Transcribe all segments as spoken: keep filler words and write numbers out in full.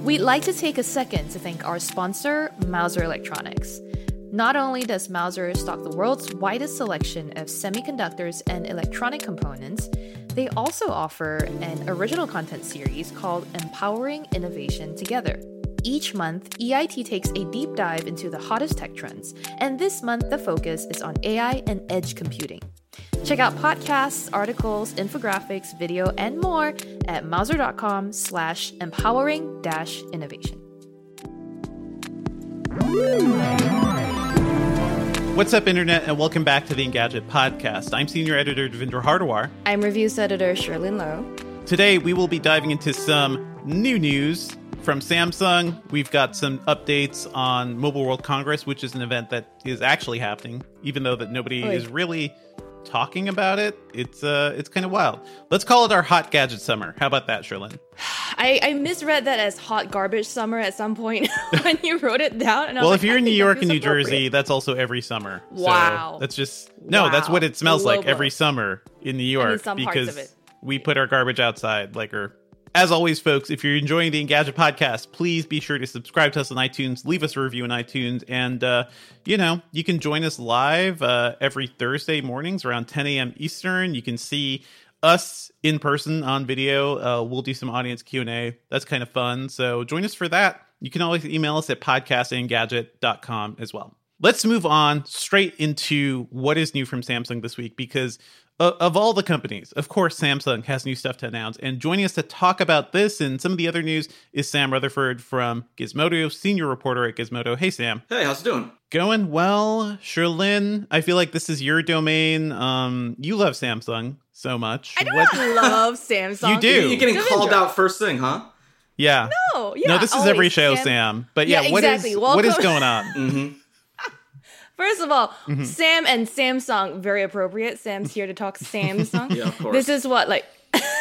We'd like to take a second to thank our sponsor, Mouser Electronics. Not only does Mouser stock the world's widest selection of semiconductors and electronic components, they also offer an original content series called Empowering Innovation Together. Each month, E I T takes a deep dive into the hottest tech trends, and this month the focus is on A I and edge computing. Check out podcasts, articles, infographics, video, and more at mouser.com slash empowering dash innovation. What's up, Internet, and welcome back to the Engadget podcast. I'm Senior Editor Devindra Hardawar. I'm Reviews Editor Sherlyn Lowe. Today, we will be diving into some new news from Samsung. We've got some updates on Mobile World Congress, which is an event that is actually happening, even though that nobody Oy. is really talking about it. It's uh, it's kind of wild. Let's call it our hot gadget summer. How about that, Sherlyn? I, I misread that as hot garbage summer at some point when you wrote it down. And I well, was if like, you're in New York and New appropriate. Jersey, that's also every summer. Wow. So that's just, no, Wow. that's what it smells like Global. every summer in New York. I mean, some parts because of it. we put our garbage outside. Like, or as always, folks, if you're enjoying the Engadget podcast, please be sure to subscribe to us on iTunes, leave us a review on iTunes, and, uh, you know, you can join us live uh, every Thursday mornings around ten a.m. Eastern. You can see us in person on video. Uh, we'll do some audience Q and A. That's kind of fun. So join us for that. You can always email us at podcast engadget dot com as well. Let's move on straight into what is new from Samsung this week, because uh, of all the companies, of course, Samsung has new stuff to announce. And joining us to talk about this and some of the other news is Sam Rutherford from Gizmodo, senior reporter at Gizmodo. Hey, Sam. Hey, how's it doing? Going well. Sherlyn, I feel like this is your domain. Um, you love Samsung so much. I do What- not love Samsung. You do. You're getting Devindra. called out first thing, huh? Yeah. No, yeah. no, this is always, every show, Sam. Sam. But Yeah, yeah, what exactly. is what is Welcome. going on? Mm-hmm. First of all, Mm-hmm. Sam and Samsung, very appropriate. Sam's here to talk Samsung. Yeah, of course. This is what, like,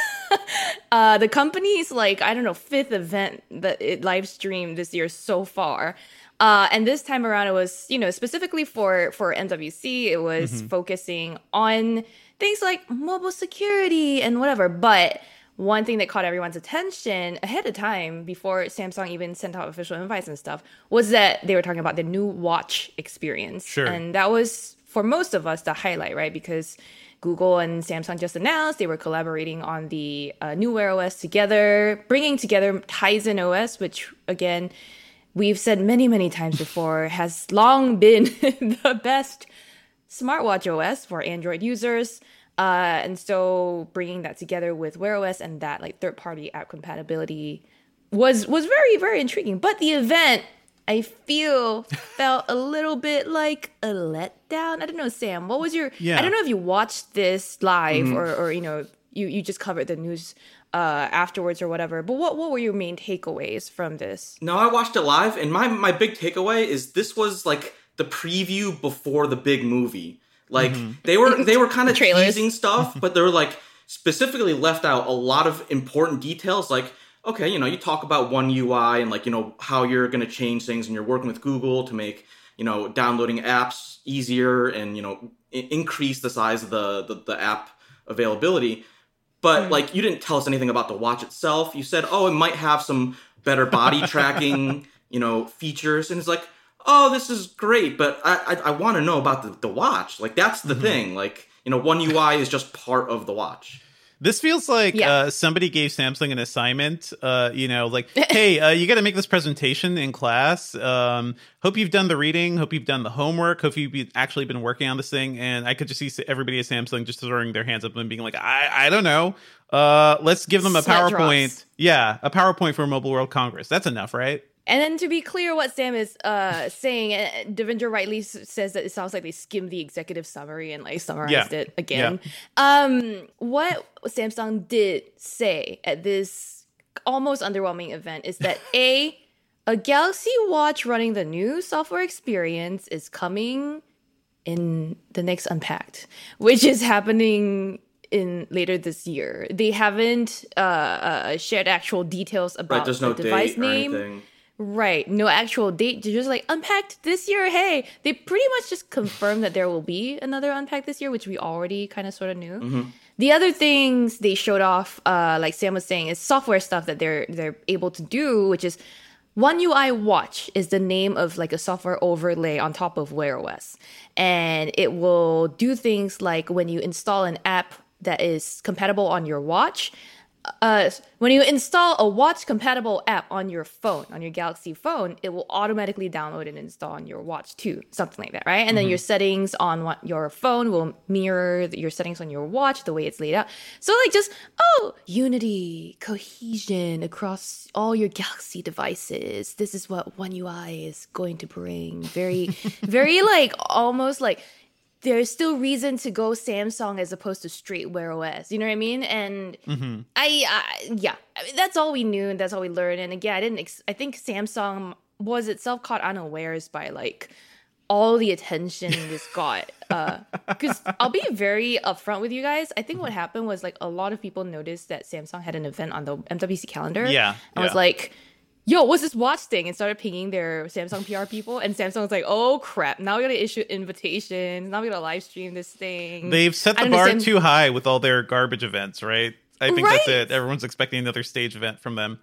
uh, the company's, like, I don't know, fifth event that it live streamed this year so far. Uh, and this time around, it was, you know, specifically for, for M W C, it was Mm-hmm. focusing on things like mobile security and whatever. But one thing that caught everyone's attention ahead of time, before Samsung even sent out official invites and stuff, was that they were talking about the new watch experience. Sure. And that was, for most of us, the highlight, right? Because Google and Samsung just announced they were collaborating on the uh, new Wear O S together, bringing together Tizen O S, which, again, we've said many, many times before, has long been the best smartwatch O S for Android users. Uh, and so bringing that together with Wear O S and that like third-party app compatibility was was very, very intriguing. But the event, I feel, felt a little bit like a letdown. I don't know, Sam, what was your... Yeah. I don't know if you watched this live or, or, you know, you, you just covered the news uh, afterwards or whatever. But what, what were your main takeaways from this? No, I watched it live, and my, my big takeaway is this was like the preview before the big movie. Like they were they were kind of Trailers. teasing stuff, but they were like specifically left out a lot of important details. Like, okay, you know, you talk about One U I and like, you know, how you're going to change things, and you're working with Google to make, you know, downloading apps easier and, you know, I- increase the size of the, the, the app availability. But like, you didn't tell us anything about the watch itself. You said, oh, it might have some better body tracking, you know, features. And it's like, oh, this is great, but I I, I want to know about the, the watch. Like, that's the thing. Like, you know, One U I is just part of the watch. This feels like Yeah. uh, somebody gave Samsung an assignment, uh, you know, like, hey, uh, you got to make this presentation in class. Um, hope you've done the reading. Hope you've done the homework. Hope you've actually been working on this thing. And I could just see everybody at Samsung just throwing their hands up and being like, I, I don't know. Uh, let's give them a Sweat PowerPoint. drops. Yeah, a PowerPoint for Mobile World Congress. That's enough, right? And then to be clear, what Sam is uh, saying, uh, Devindra rightly s- says that it sounds like they skimmed the executive summary and like summarized Yeah. it again. Um, what Samsung did say at this almost underwhelming event is that A, a Galaxy Watch running the new software experience is coming in the next Unpacked, which is happening in later this year. They haven't uh, uh, shared actual details about Right, there's no the device date or name. anything. Right, no actual date. They're just like Unpacked this year. Hey, they pretty much just confirmed that there will be another Unpacked this year, which we already kind of sort of knew. The other things they showed off, uh, like Sam was saying, is software stuff that they're they're able to do, which is One U I Watch is the name of like a software overlay on top of Wear O S. And it will do things like when you install an app that is compatible on your watch, uh, when you install a watch-compatible app on your phone, on your Galaxy phone, it will automatically download and install on your watch too, something like that, right? And mm-hmm. then your settings on what, your phone will mirror your settings on your watch, the way it's laid out. So like just, oh, unity, cohesion across all your Galaxy devices. This is what One U I is going to bring. Very, very like almost like, there's still reason to go Samsung as opposed to straight Wear O S. You know what I mean? And mm-hmm. I, I, yeah, I mean, that's all we knew and that's all we learned. And again, I didn't. Ex- I think Samsung was itself caught unawares by like all the attention this got. Because uh, I'll be very upfront with you guys. I think what happened was like a lot of people noticed that Samsung had an event on the M W C calendar. Yeah, and yeah. was like, yo, what's this watch thing? And started pinging their Samsung P R people. And Samsung was like, oh, crap. Now we got to issue invitations. Now we got to live stream this thing. They've set the bar Sam- too high with all their garbage events, right? I think right? that's it. Everyone's expecting another stage event from them.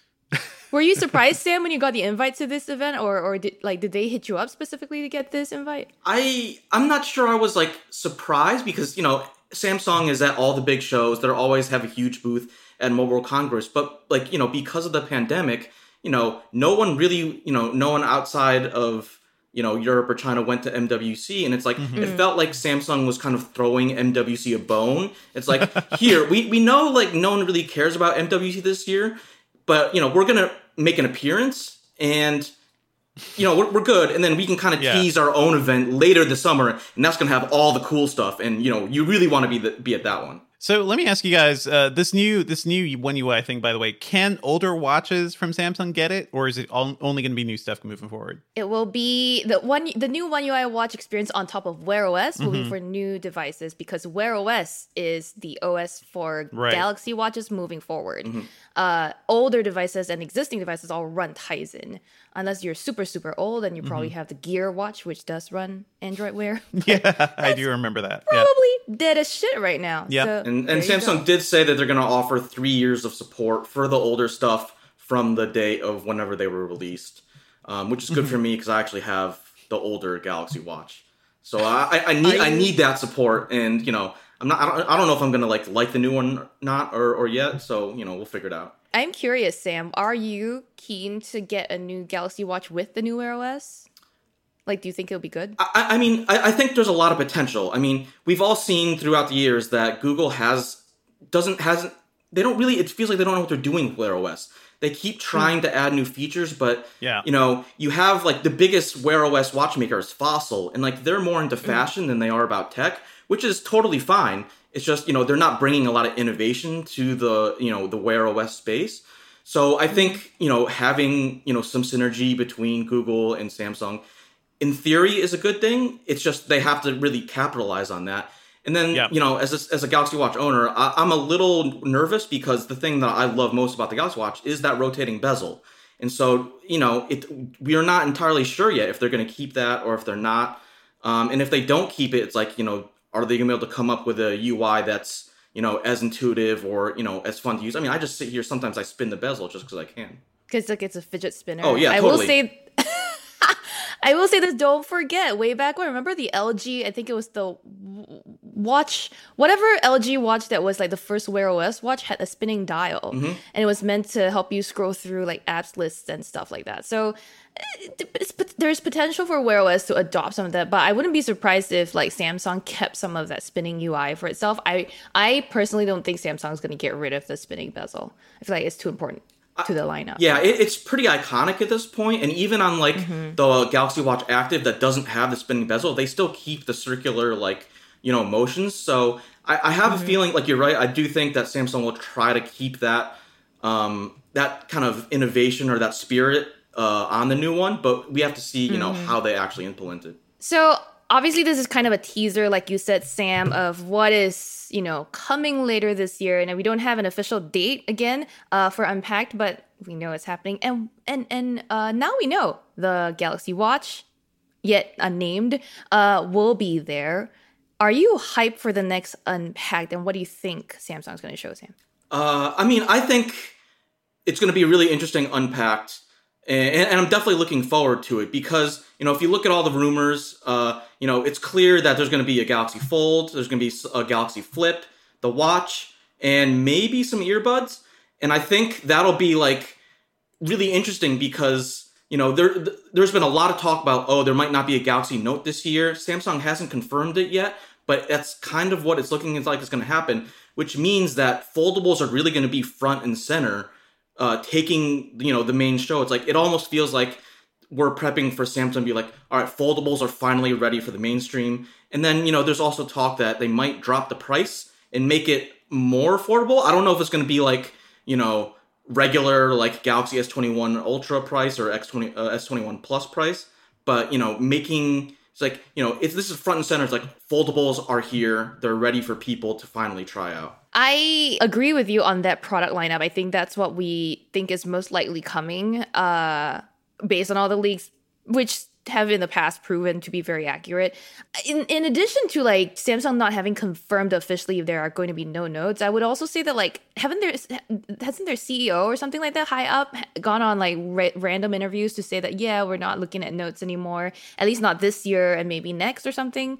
Were you surprised, Sam, when you got the invite to this event? Or or did like did they hit you up specifically to get this invite? I, I'm not sure I was, like, surprised because, you know, Samsung is at all the big shows. They always have a huge booth at Mobile World Congress. But, like, you know, because of the pandemic, you know, no one really, you know, no one outside of, you know, Europe or China went to M W C. And it's like, mm-hmm. it felt like Samsung was kind of throwing M W C a bone. It's like, here, we, we know, like, no one really cares about M W C this year. But, you know, we're going to make an appearance and, you know, we're, we're good. And then we can kind of yeah. tease our own event later this summer. And that's going to have all the cool stuff. And, you know, you really want to be the, be at that one. So let me ask you guys, uh, this new this new One U I thing, by the way, can older watches from Samsung get it? Or is it all, only going to be new stuff moving forward? It will be the one the new One U I watch experience on top of Wear O S will mm-hmm. be for new devices because Wear O S is the O S for right. Galaxy watches moving forward. Mm-hmm. Uh, older devices and existing devices all run Tizen. Unless you're super, super old and you probably mm-hmm. have the Gear watch, which does run Android Wear. Yeah, I do remember that. Probably yeah. dead as shit right now. Yeah. So, and and Samsung go. did say that they're going to offer three years of support for the older stuff from the date of whenever they were released, um, which is good for me because I actually have the older Galaxy Watch. So I, I, I need I need that support, and you know I'm not I don't, I don't know if I'm going to like like the new one or not or or yet. So you know we'll figure it out. I'm curious, Sam. Are you keen to get a new Galaxy Watch with the new Wear O S? Like, do you think it'll be good? I, I mean, I, I think there's a lot of potential. I mean, we've all seen throughout the years that Google has doesn't hasn't they don't really. It feels like they don't know what they're doing with Wear O S. They keep trying to add new features, but yeah. you know, you have like the biggest Wear O S watchmaker is Fossil, and like they're more into fashion than they are about tech, which is totally fine. It's just, you know, they're not bringing a lot of innovation to the, you know, the Wear O S space. So I think, you know, having, you know, some synergy between Google and Samsung, in theory, is a good thing. It's just they have to really capitalize on that. And then, yeah. you know, as a, as a Galaxy Watch owner, I, I'm a little nervous because the thing that I love most about the Galaxy Watch is that rotating bezel. And so, you know, it we are not entirely sure yet if they're going to keep that or if they're not. Um, and if they don't keep it, it's like, you know, are they going to be able to come up with a U I that's, you know, as intuitive or, you know, as fun to use? I mean, I just sit here, sometimes I spin the bezel just because I can. Because like it's a fidget spinner. Oh, yeah, I totally. will say... I will say this, don't forget, way back when, remember the L G, I think it was the watch, whatever L G watch that was like the first Wear O S watch had a spinning dial. Mm-hmm. And it was meant to help you scroll through like apps lists and stuff like that. So it's, there's potential for Wear O S to adopt some of that, but I wouldn't be surprised if like Samsung kept some of that spinning U I for itself. I, I personally don't think Samsung's going to get rid of the spinning bezel. I feel like it's too important to the lineup. Yeah, it, it's pretty iconic at this point, and even on like mm-hmm. the Galaxy Watch Active that doesn't have the spinning bezel, they still keep the circular like, you know, motions. So I, I have mm-hmm. a feeling, like you're right, I do think that Samsung will try to keep that um, that kind of innovation or that spirit uh, on the new one, but we have to see, you mm-hmm. know, how they actually implement it. So obviously this is kind of a teaser, like you said, Sam, of what is, you know, coming later this year. And we don't have an official date again uh, for Unpacked, but we know it's happening. And and and uh, now we know the Galaxy Watch, yet unnamed, uh, will be there. Are you hyped for the next Unpacked, and what do you think Samsung's going to show, Sam? Uh, I mean, I think it's going to be really interesting Unpacked, and, and I'm definitely looking forward to it because, you know, if you look at all the rumors, uh, you know, it's clear that there's going to be a Galaxy Fold, there's going to be a Galaxy Flip, the watch, and maybe some earbuds. And I think that'll be like really interesting because, you know, there there's been a lot of talk about, oh, there might not be a Galaxy Note this year. Samsung hasn't confirmed it yet, but that's kind of what it's looking like it's going to happen, which means that foldables are really going to be front and center, uh, taking, you know, the main show. It's like, it almost feels like we're prepping for Samsung to be like, all right, foldables are finally ready for the mainstream. And then, you know, there's also talk that they might drop the price and make it more affordable. I don't know if it's going to be like, you know, regular like Galaxy S twenty-one Ultra price or X twenty uh, S twenty-one Plus price, but, you know, making it's like, you know, it's this is front and center. It's like foldables are here. They're ready for people to finally try out. I agree with you on that product lineup. I think that's what we think is most likely coming, uh, based on all the leaks, which have in the past proven to be very accurate. In in addition to like Samsung not having confirmed officially if there are going to be no notes, I would also say that like haven't there hasn't their C E O or something like that high up gone on like ra- random interviews to say that yeah, we're not looking at notes anymore, at least not this year and maybe next or something.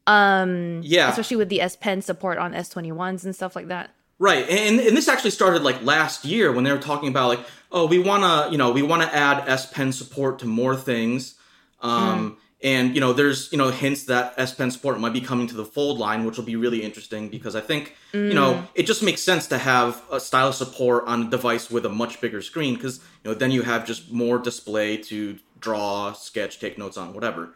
Um, yeah, especially with the S Pen support on S twenty-ones and stuff like that. Right, and and this actually started like last year when they were talking about like, oh, we want to, you know, we want to add S Pen support to more things. Um, mm. And, you know, there's, you know, hints that S Pen support might be coming to the Fold line, which will be really interesting because I think, mm. you know, it just makes sense to have a stylus support on a device with a much bigger screen because, you know, then you have just more display to draw, sketch, take notes on, whatever.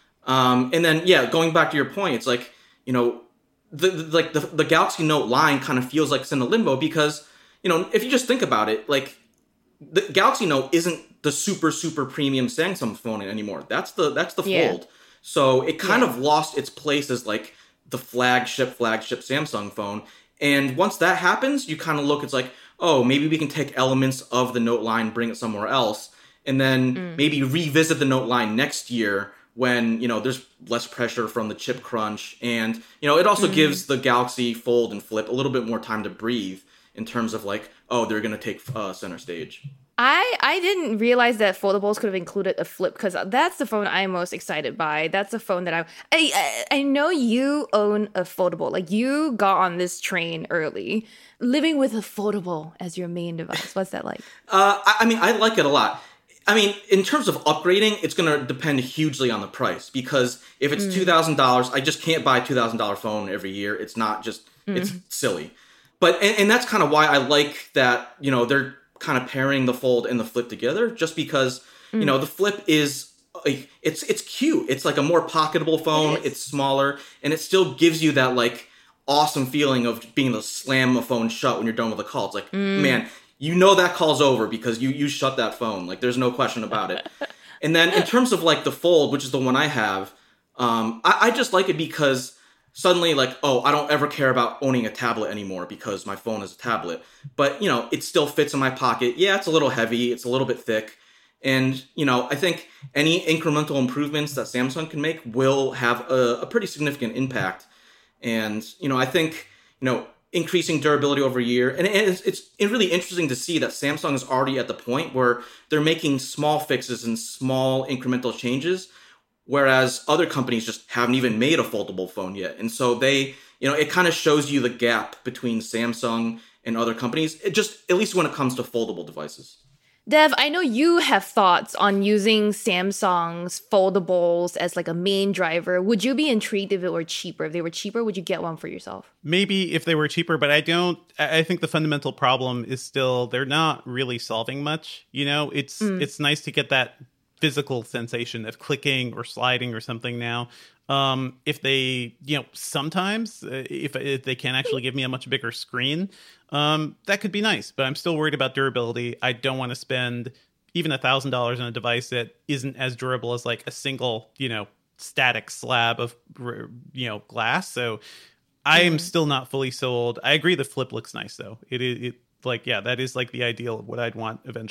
Um, and then, yeah, going back to your point, it's like, you know, the, the like the, the Galaxy Note line kind of feels like it's in a limbo because, you know, if you just think about it, like the Galaxy Note isn't the super, super premium Samsung phone anymore. That's the that's the yeah. Fold. So it kind yeah. of lost its place as like the flagship, flagship Samsung phone. And once that happens, you kind of look, it's like, oh, maybe we can take elements of the Note line, bring it somewhere else, and then mm. maybe revisit the Note line next year when, you know, there's less pressure from the chip crunch. And, you know, it also mm. gives the Galaxy Fold and Flip a little bit more time to breathe in terms of like, oh, they're going to take uh, center stage. I, I didn't realize that foldables could have included a flip because that's the phone I'm most excited by. That's the phone that I, I I know you own a foldable. Like you got on this train early. Living with a foldable as your main device. What's that like? uh, I, I mean, I like it a lot. I mean, in terms of upgrading, it's going to depend hugely on the price because if it's mm. two thousand dollars, I just can't buy a two thousand dollars phone every year. It's not just, mm. it's silly. But, and, and that's kind of why I like that, you know, they're kind of pairing the Fold and the Flip together just because, mm. you know, the Flip is, like, it's it's cute. It's like a more pocketable phone. It it's smaller and it still gives you that like awesome feeling of being able to slam a phone shut when you're done with a call. It's like, mm. man, you know that call's over because you, you shut that phone. Like there's no question about it. And then in terms of like the Fold, which is the one I have, um, I, I just like it because suddenly, like, oh, I don't ever care about owning a tablet anymore because my phone is a tablet. But, you know, it still fits in my pocket. Yeah, it's a little heavy. It's a little bit thick. And, you know, I think any incremental improvements that Samsung can make will have a, a pretty significant impact. And, you know, I think, you know, increasing durability over a year. And it's, it's really interesting to see that Samsung is already at the point where they're making small fixes and small incremental changes, whereas other companies just haven't even made a foldable phone yet. And so they, you know, it kind of shows you the gap between Samsung and other companies, it just at least when it comes to foldable devices. Dev, I know you have thoughts on using Samsung's foldables as like a main driver. Would you be intrigued if it were cheaper? If they were cheaper, would you get one for yourself? Maybe if they were cheaper, but I don't, I think the fundamental problem is still, they're not really solving much. You know, it's mm. it's nice to get that physical sensation of clicking or sliding or something now. Um, if they, you know, sometimes uh, if, if they can actually give me a much bigger screen, um, that could be nice. But I'm still worried about durability. I don't want to spend even a thousand dollars on a device that isn't as durable as like a single, you know, static slab of, you know, glass. So I am mm. still not fully sold. I agree the Flip looks nice though. It is it, like, yeah, that is like the ideal of what I'd want eventually.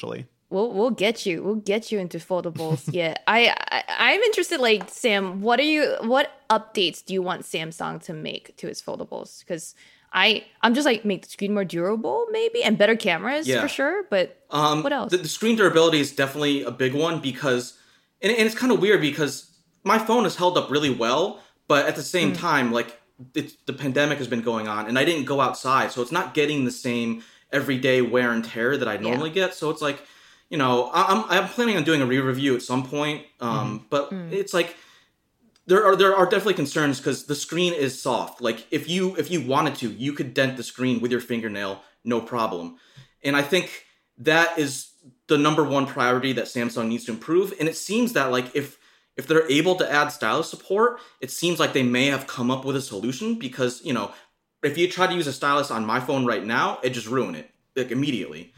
We'll we'll get you. We'll get you into foldables. Yeah, I, I I'm interested. Like Sam, what are you? What updates do you want Samsung to make to its foldables? Because I I'm just like make the screen more durable, maybe, and better cameras yeah. for sure. But um, what else? The, the screen durability is definitely a big one because, and, and it's kind of weird because my phone has held up really well, but at the same mm. time, like it's, the pandemic has been going on, and I didn't go outside, so it's not getting the same everyday wear and tear that I normally yeah. get. So it's like. You know, I'm I'm planning on doing a re-review at some point, um, mm. but mm. it's like there are there are definitely concerns because the screen is soft. Like if you if you wanted to, you could dent the screen with your fingernail, no problem. And I think that is the number one priority that Samsung needs to improve. And it seems that like if if they're able to add stylus support, it seems like they may have come up with a solution because you know if you try to use a stylus on my phone right now, it just ruin it like immediately.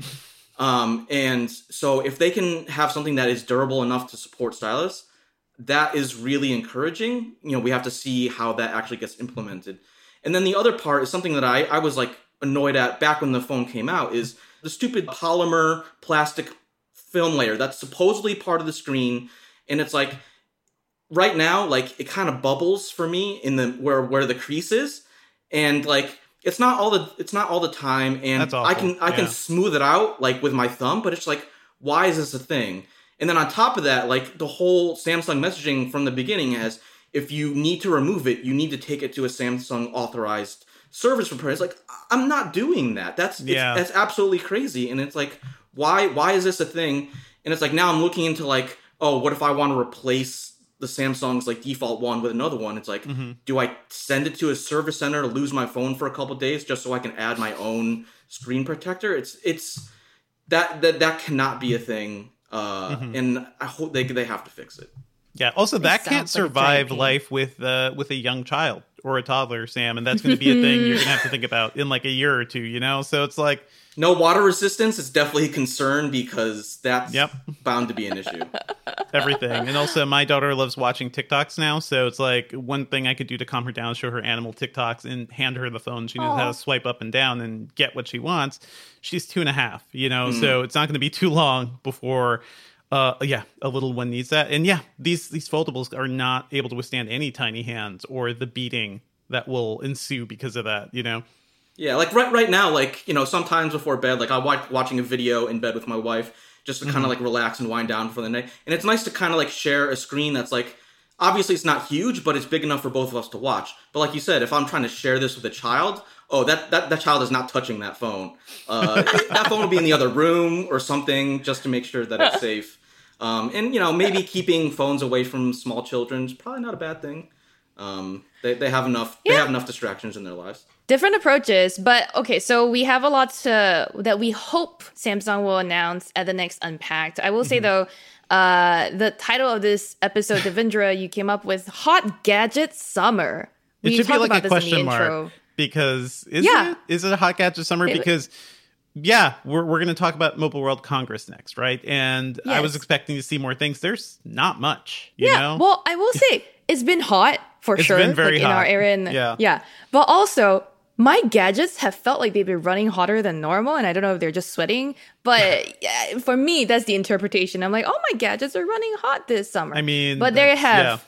Um, and so if they can have something that is durable enough to support stylus, that is really encouraging. You know, we have to see how that actually gets implemented. And then the other part is something that I, I was like annoyed at back when the phone came out is the stupid polymer plastic film layer that's supposedly part of the screen. And it's like right now, like it kind of bubbles for me in the where, where the crease is. And like, It's not all the it's not all the time, and I can I yeah. can smooth it out like with my thumb, but it's like, why is this a thing? And then on top of that, like the whole Samsung messaging from the beginning has, if you need to remove it, you need to take it to a Samsung authorized service repair. It's like, I'm not doing that. That's yeah. that's absolutely crazy. And it's like, why why is this a thing? And it's like now I'm looking into like, oh, what if I want to replace the Samsung's like default one with another one? It's like, mm-hmm. do I send it to a service center to lose my phone for a couple of days just so I can add my own screen protector? It's it's that that that cannot be a thing, uh, mm-hmm. and I hope they they have to fix it. Yeah. Also, it that can't survive like life with uh, with a young child or a toddler, Sam, and that's going to be a thing you're going to have to think about in like a year or two. You know, so it's like. No water resistance is definitely a concern because that's yep. bound to be an issue. Everything. And also my daughter loves watching TikToks now. So it's like one thing I could do to calm her down, show her animal TikToks and hand her the phone. She knows Aww. how to swipe up and down and get what she wants. She's two and a half, you know, mm. so it's not going to be too long before, uh, yeah, a little one needs that. And yeah, these, these foldables are not able to withstand any tiny hands or the beating that will ensue because of that, you know? Yeah, like right right now, like, you know, sometimes before bed, like I'm watch, watching a video in bed with my wife just to mm-hmm. kind of like relax and wind down for the night. And it's nice to kind of like share a screen that's like, obviously it's not huge, but it's big enough for both of us to watch. But like you said, if I'm trying to share this with a child, oh, that that, that child is not touching that phone. Uh, that phone will be in the other room or something just to make sure that it's safe. Um, and, you know, maybe keeping phones away from small children is probably not a bad thing. Um, they, they have enough, yeah. they have enough distractions in their lives. Different approaches, but okay, so we have a lot to, that we hope Samsung will announce at the next Unpacked. I will say, mm-hmm. though, uh, the title of this episode, Devendra, you came up with Hot Gadget Summer. We it should be like about a question mark, because is, yeah. it, is it a Hot Gadget Summer? It, because, yeah, we're, we're going to talk about Mobile World Congress next, right? And yes. I was expecting to see more things. There's not much, you yeah, know? Well, I will say, it's been hot. For it's sure, been very like hot. in our area. And, yeah. yeah. But also, my gadgets have felt like they've been running hotter than normal. And I don't know if they're just sweating. But yeah, for me, that's the interpretation. I'm like, oh, my gadgets are running hot this summer. I mean, but there have,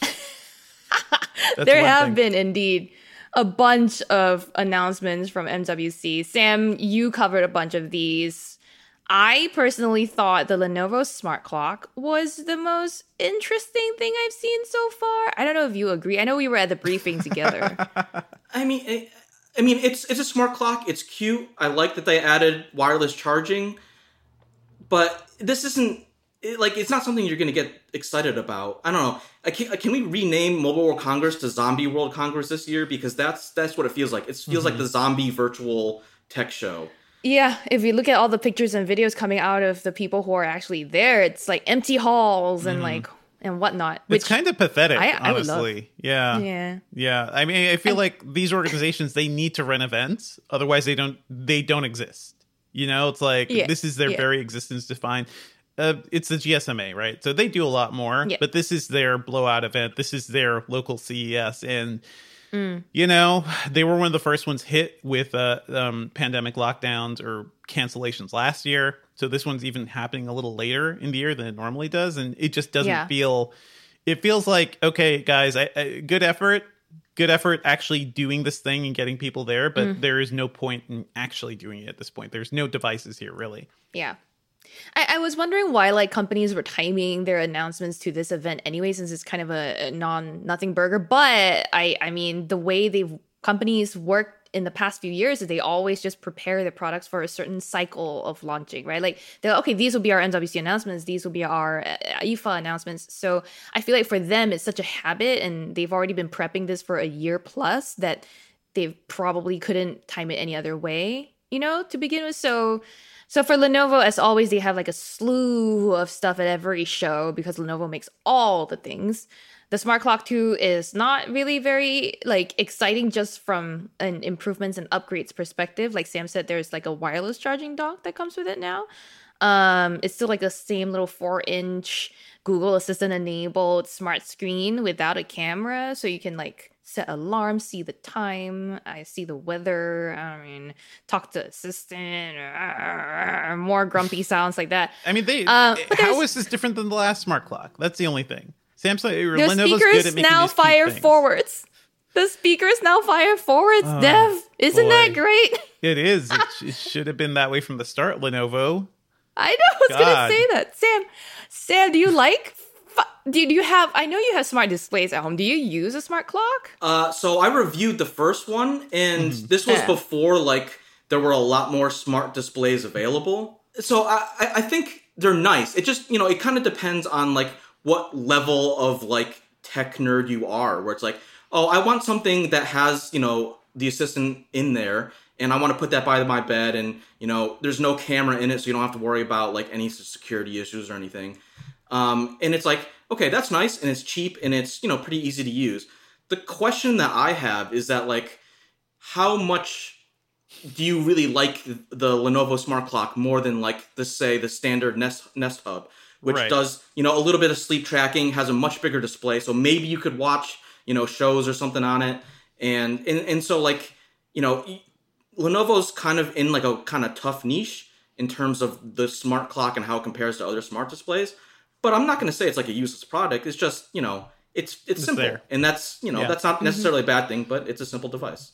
yeah. there have thing. been indeed a bunch of announcements from M W C. Sam, you covered a bunch of these. I personally thought the Lenovo Smart Clock was the most interesting thing I've seen so far. I don't know if you agree. I know we were at the briefing together. I mean, it, I mean, it's it's a smart clock. It's cute. I like that they added wireless charging, but this isn't it, like it's not something you're going to get excited about. I don't know. I can, can we rename Mobile World Congress to Zombie World Congress this year? Because that's that's what it feels like. It feels mm-hmm. like the zombie virtual tech show. Yeah, if you look at all the pictures and videos coming out of the people who are actually there, it's like empty halls and mm. like and whatnot. Which it's kind of pathetic, I, I honestly. Yeah, yeah, yeah. I mean, I feel like these organizations, they need to run events, otherwise they don't they don't exist. You know, it's like yeah. this is their yeah. very existence defined. Uh, it's the G S M A, right? So they do a lot more, yeah. but this is their blowout event. This is their local C E S, and mm. you know, they were one of the first ones hit with uh, um, pandemic lockdowns or cancellations last year. So this one's even happening a little later in the year than it normally does. And it just doesn't yeah. feel, it feels like, okay, guys, I, I, good effort. Good effort actually doing this thing and getting people there, but mm. there is no point in actually doing it at this point. There's no devices here, really. Yeah. I, I was wondering why like companies were timing their announcements to this event anyway, since it's kind of a, a non nothing burger. But I I mean the way they've companies worked in the past few years is they always just prepare their products for a certain cycle of launching, right? Like they're okay, these will be our N W C announcements, these will be our I F A announcements. So I feel like for them it's such a habit, and they've already been prepping this for a year plus that they probably couldn't time it any other way, you know, to begin with. So So for Lenovo, as always, they have like a slew of stuff at every show because Lenovo makes all the things. The Smart Clock two is not really very like exciting just from an improvements and upgrades perspective. Like Sam said, there's like a wireless charging dock that comes with it now. Um, it's still like the same little four inch Google Assistant enabled smart screen without a camera. So you can like set alarms, see the time, I see the weather, I mean, talk to assistant, uh, more grumpy sounds like that. I mean, they. Um, how is this different than the last smart clock? That's the only thing. Samsung, or Lenovo's good at making now these fire forwards. The speakers now fire forwards, oh, Dev. Isn't boy. that great? It is. It, sh- it should have been that way from the start, Lenovo. I know. I was God. gonna say that, Sam. Sam, do you like? Do you have, I know you have smart displays at home. Do you use a smart clock? Uh, so I reviewed the first one, and mm. this was yeah. before, like, there were a lot more smart displays available. So I, I think they're nice. It just, you know, it kind of depends on, like, what level of, like, tech nerd you are, where it's like, oh, I want something that has, you know, the assistant in there, and I want to put that by my bed, and, you know, there's no camera in it, so you don't have to worry about, like, any security issues or anything. Um, and it's like, okay, that's nice, and it's cheap, and it's, you know, pretty easy to use. The question that I have is that, like, how much do you really like the Lenovo Smart Clock more than, like, the, say, the standard Nest, Nest Hub, which right. does, you know, a little bit of sleep tracking, has a much bigger display, so maybe you could watch, you know, shows or something on it, and, and, and so, like, you know, Lenovo's kind of in, like, a kind of tough niche in terms of the smart clock and how it compares to other smart displays. But I'm not going to say it's like a useless product. It's just, you know, it's it's, it's simple. There. And that's, you know, yeah. that's not necessarily a bad thing, but it's a simple device.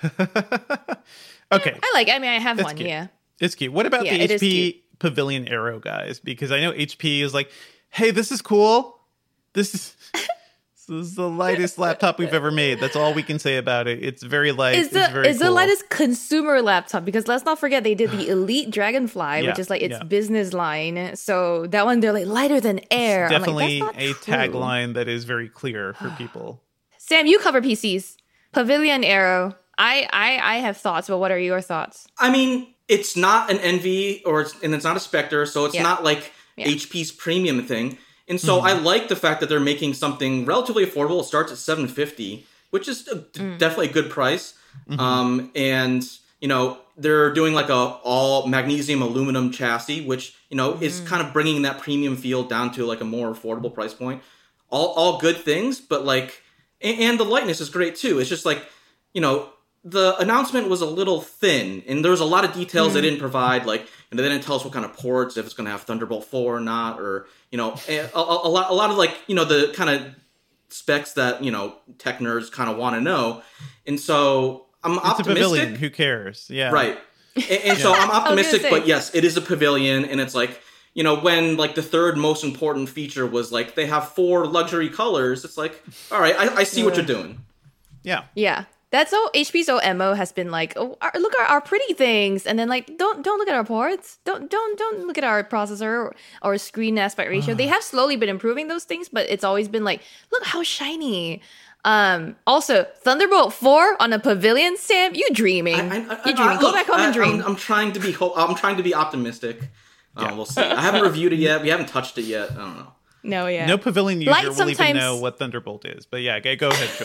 Okay. I like it. I mean, I have it's one, cute. yeah. It's cute. What about yeah, the H P Pavilion Aero, guys? Because I know H P is like, hey, this is cool. This is... This is the lightest laptop we've ever made. That's all we can say about it. It's very light. It's the, it's very it's cool. the lightest consumer laptop, because let's not forget they did the Elite Dragonfly, yeah, which is like its yeah. business line. So that one, they're like lighter than air. It's definitely like, a true. tagline that is very clear for people. Sam, you cover P Cs. Pavilion Aero. I, I I have thoughts, but what are your thoughts? I mean, it's not an Envy, or it's, and it's not a Spectre, so it's yeah. not like yeah. H P's premium thing. And so mm-hmm. I like the fact that they're making something relatively affordable. It starts at seven hundred fifty dollars, which is a, mm. definitely a good price. Mm-hmm. Um, and, you know, they're doing like a all magnesium aluminum chassis, which, you know, mm. is kind of bringing that premium feel down to like a more affordable price point. All all good things, but like, and, and the lightness is great too. It's just like, you know, the announcement was a little thin, and there was a lot of details mm. they didn't provide. Like, and they didn't tell us what kind of ports, if it's going to have Thunderbolt four or not, or, you know, a, a, a lot, a lot of like, you know, the kind of specs that, you know, tech nerds kind of want to know. And so I'm it's optimistic. It's a pavilion. Who cares? Yeah. Right. And, and yeah. so I'm optimistic, but yes, it is a pavilion, and it's like, you know, when like the third most important feature was like they have four luxury colors. It's like, all right, I, I see yeah. what you're doing. Yeah. Yeah. That's so H P's O M O has been like, oh, our, look at our pretty things, and then like, don't don't look at our ports, don't don't don't look at our processor or, or screen aspect ratio. They have slowly been improving those things, but it's always been like, look how shiny. Um, also, Thunderbolt four on a pavilion, Sam, you dreaming? I, I, I, you dreaming? I, Go look, back home and dream. I'm, I'm trying to be ho- I'm trying to be optimistic. Yeah. Uh, we'll see. I haven't reviewed it yet. We haven't touched it yet. I don't know. No, yeah. No pavilion user Light will even know what Thunderbolt is. But yeah, go ahead, Jolene.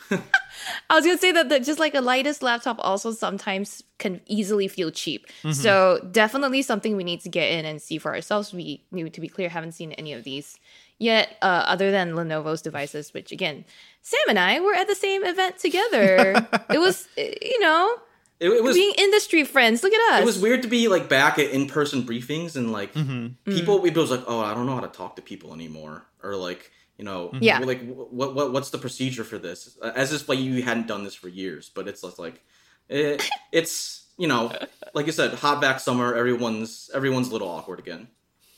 I was gonna say that, that just like a lightest laptop also sometimes can easily feel cheap. Mm-hmm. So definitely something we need to get in and see for ourselves. We need to be clear, haven't seen any of these yet, uh, other than Lenovo's devices, which again, Sam and I were at the same event together. It was, you know, it, it was being industry friends. Look at us. It was weird to be like back at in-person briefings and like mm-hmm. people, people was like, oh, I don't know how to talk to people anymore, or like. You know, yeah. like what what what's the procedure for this? As if like you hadn't done this for years, but it's just like it, it's you know, like you said, hot back summer. Everyone's everyone's a little awkward again.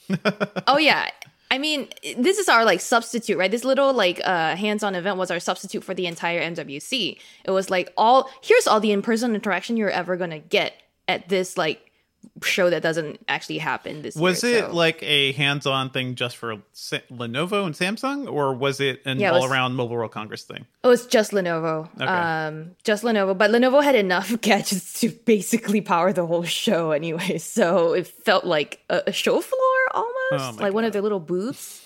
Oh yeah, I mean, this is our like substitute, right? This little like uh, hands-on event was our substitute for the entire M W C. It was like all here's all the in-person interaction you're ever gonna get at this like show that doesn't actually happen this was year. Was it so. like a hands-on thing just for Sa- Lenovo and Samsung, or was it an yeah, it was, all-around Mobile World Congress thing? It was just Lenovo. Okay. Um, just Lenovo. But Lenovo had enough gadgets to basically power the whole show anyway. So it felt like a, a show floor almost, oh like God. one of their little booths.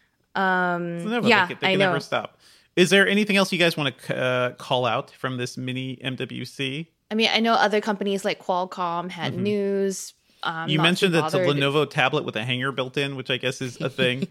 Um, Lenovo, yeah, they, can, they I can know. never stop. Is there anything else you guys want to uh, call out from this mini M W C? I mean, I know other companies like Qualcomm had mm-hmm. news. Um, you mentioned that it's a Lenovo tablet with a hanger built in, which I guess is a thing.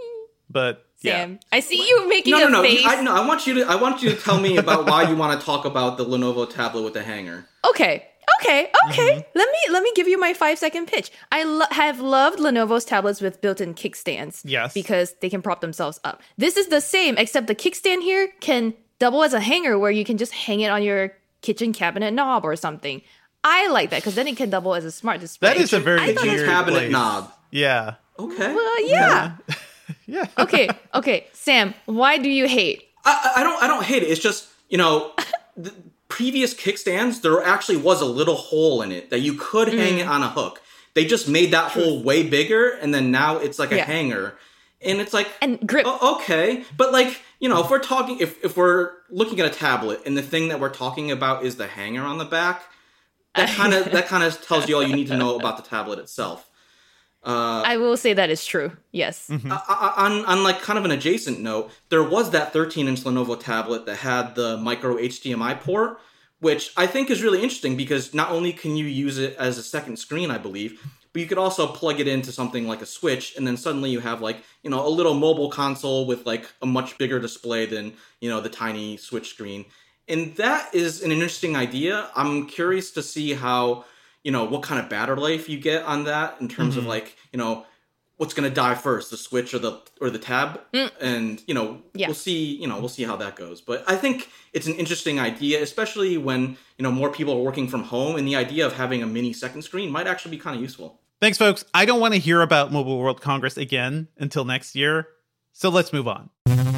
But Sam, yeah. I see you making no, no, a no. face. I, no, I want you to. I want you to tell me about why you want to talk about the Lenovo tablet with the hanger. Okay, okay, okay. Mm-hmm. Let me let me give you my five second pitch. I lo- have loved Lenovo's tablets with built-in kickstands. Yes, because they can prop themselves up. This is the same, except the kickstand here can double as a hanger, where you can just hang it on your kitchen cabinet knob or something. I like that because then it can double as a smart display. That is a very weird cabinet place. knob. Yeah. Okay. Well, yeah. Yeah. yeah. Okay. Okay. Sam, why do you hate? I, I don't. I don't hate it. It's just you know, the previous kickstands there actually was a little hole in it that you could mm. hang it on a hook. They just made that True. hole way bigger, and then now it's like a yeah. hanger, and it's like and grip. Oh, okay, but like you know, if we're talking, if if we're looking at a tablet, and the thing that we're talking about is the hanger on the back. That kind of that kind of tells you all you need to know about the tablet itself. Uh, I will say that is true. Yes. Mm-hmm. Uh, on on like kind of an adjacent note, there was that thirteen inch Lenovo tablet that had the micro H D M I port, which I think is really interesting because not only can you use it as a second screen, I believe, but you could also plug it into something like a Switch, and then suddenly you have like you know a little mobile console with like a much bigger display than you know the tiny Switch screen. And that is an interesting idea. I'm curious to see how, you know, what kind of battery life you get on that in terms mm-hmm. of like, you know, what's going to die first, the Switch or the or the tab. Mm. And, you know, yeah. we'll see, you know, we'll see how that goes. But I think it's an interesting idea, especially when, you know, more people are working from home, and the idea of having a mini second screen might actually be kind of useful. Thanks, folks. I don't want to hear about Mobile World Congress again until next year. So let's move on.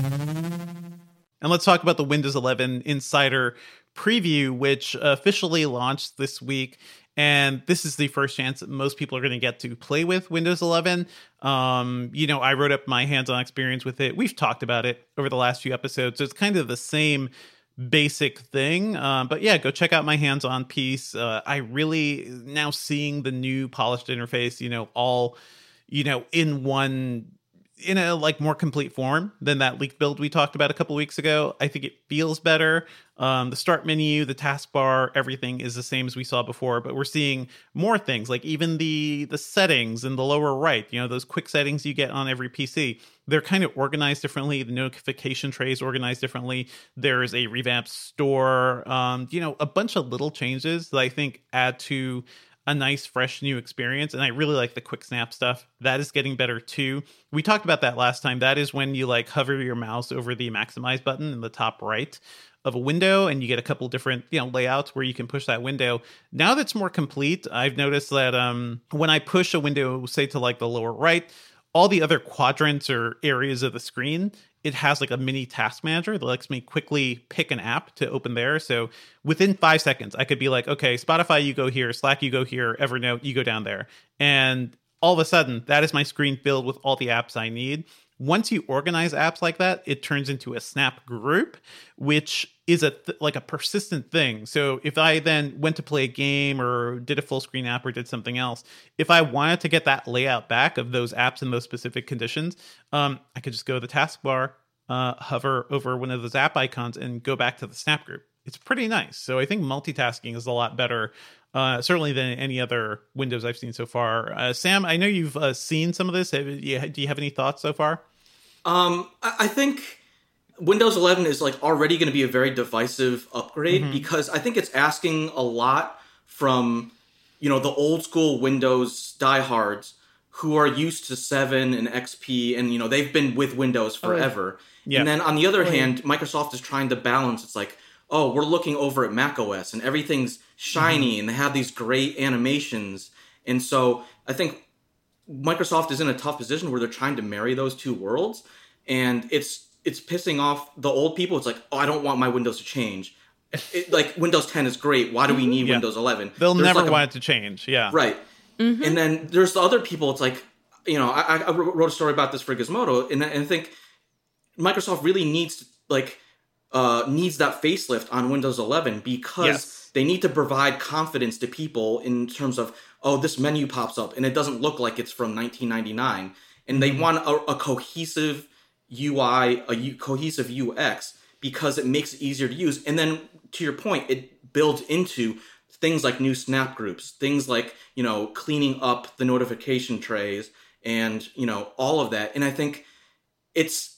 And let's talk about the Windows eleven Insider Preview, which officially launched this week. And this is the first chance that most people are going to get to play with Windows eleven. Um, you know, I wrote up my hands-on experience with it. We've talked about it over the last few episodes. So it's kind of the same basic thing. Um, but yeah, go check out my hands-on piece. Uh, I really, now seeing the new polished interface, you know, all, you know, in one... in a like more complete form than that leaked build we talked about a couple weeks ago. I think it feels better. Um, the start menu, the taskbar, everything is the same as we saw before, but we're seeing more things like even the the settings in the lower right, you know, those quick settings you get on every P C. They're kind of organized differently. The notification tray is organized differently. There's a revamped store, um, you know, a bunch of little changes that I think add to a nice, fresh, new experience. And I really like the quick snap stuff. That is getting better too. We talked about that last time. That is when you like hover your mouse over the maximize button in the top right of a window, and you get a couple different, you know, layouts where you can push that window. Now that's more complete, I've noticed that um, when I push a window, say to like the lower right, all the other quadrants or areas of the screen, it has like a mini task manager that lets me quickly pick an app to open there. So within five seconds, I could be like, okay, Spotify, you go here, Slack, you go here, Evernote, you go down there. And all of a sudden, that is my screen filled with all the apps I need. Once you organize apps like that, it turns into a Snap group, which is a th- like a persistent thing. So if I then went to play a game or did a full screen app or did something else, if I wanted to get that layout back of those apps in those specific conditions, um, I could just go to the taskbar, uh, hover over one of those app icons and go back to the Snap group. It's pretty nice. So I think multitasking is a lot better, uh, certainly than any other Windows I've seen so far. Uh, Sam, I know you've uh, seen some of this. Have you, do you have any thoughts so far? Um, I, I think Windows eleven is like already going to be a very divisive upgrade mm-hmm. because I think it's asking a lot from, you know, the old school Windows diehards who are used to seven and X P and, you know, they've been with Windows forever. Oh, yeah. And then on the other oh, hand, yeah. Microsoft is trying to balance. It's like, oh, we're looking over at macOS and everything's shiny mm-hmm. and they have these great animations. And so I think Microsoft is in a tough position where they're trying to marry those two worlds. And it's it's pissing off the old people. It's like, oh, I don't want my Windows to change. It, like, Windows ten is great. Why do we need yeah. Windows eleven? They'll There's never like a, want it to change. Yeah. Right. Mm-hmm. And then there's the other people. It's like, you know, I, I wrote a story about this for Gizmodo, and I think Microsoft really needs, like, uh, needs that facelift on Windows eleven because yes. they need to provide confidence to people in terms of, oh, this menu pops up and it doesn't look like it's from nineteen ninety-nine. And they want a, a cohesive U I, a U, cohesive U X, because it makes it easier to use. And then, to your point, it builds into things like new Snap groups, things like, you know, cleaning up the notification trays and, you know, all of that. And I think it's,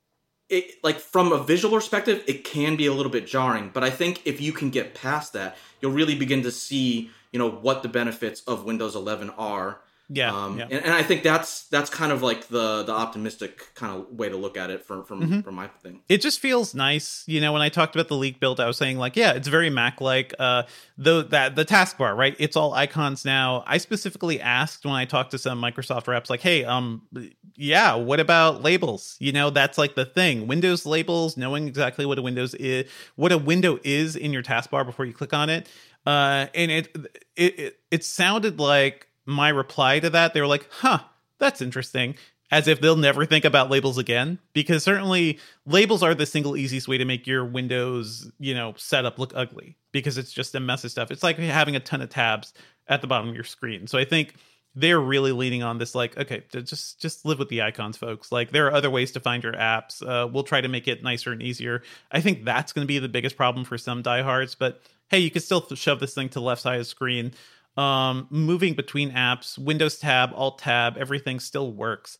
it like, from a visual perspective, it can be a little bit jarring. But I think if you can get past that, you'll really begin to see, you know, what the benefits of Windows eleven are. Yeah, um, yeah. And, and I think that's that's kind of like the the optimistic kind of way to look at it from from, mm-hmm. from my thing. It just feels nice, you know. When I talked about the leak build, I was saying like, yeah, it's very Mac-like. Uh, the that the taskbar, right? It's all icons now. I specifically asked when I talked to some Microsoft reps, like, hey, um, yeah, what about labels? You know, that's like the thing. Windows labels, knowing exactly what a Windows is, what a window is in your taskbar before you click on it. Uh, and it it it, it sounded like. My reply to that, they were like, huh, that's interesting. As if they'll never think about labels again. Because certainly labels are the single easiest way to make your Windows, you know, setup look ugly. Because it's just a mess of stuff. It's like having a ton of tabs at the bottom of your screen. So I think they're really leaning on this, like, okay, just just live with the icons, folks. Like, there are other ways to find your apps. Uh, we'll try to make it nicer and easier. I think that's going to be the biggest problem for some diehards. But hey, you can still shove this thing to the left side of the screen. Um, moving between apps, Windows tab, Alt tab, everything still works.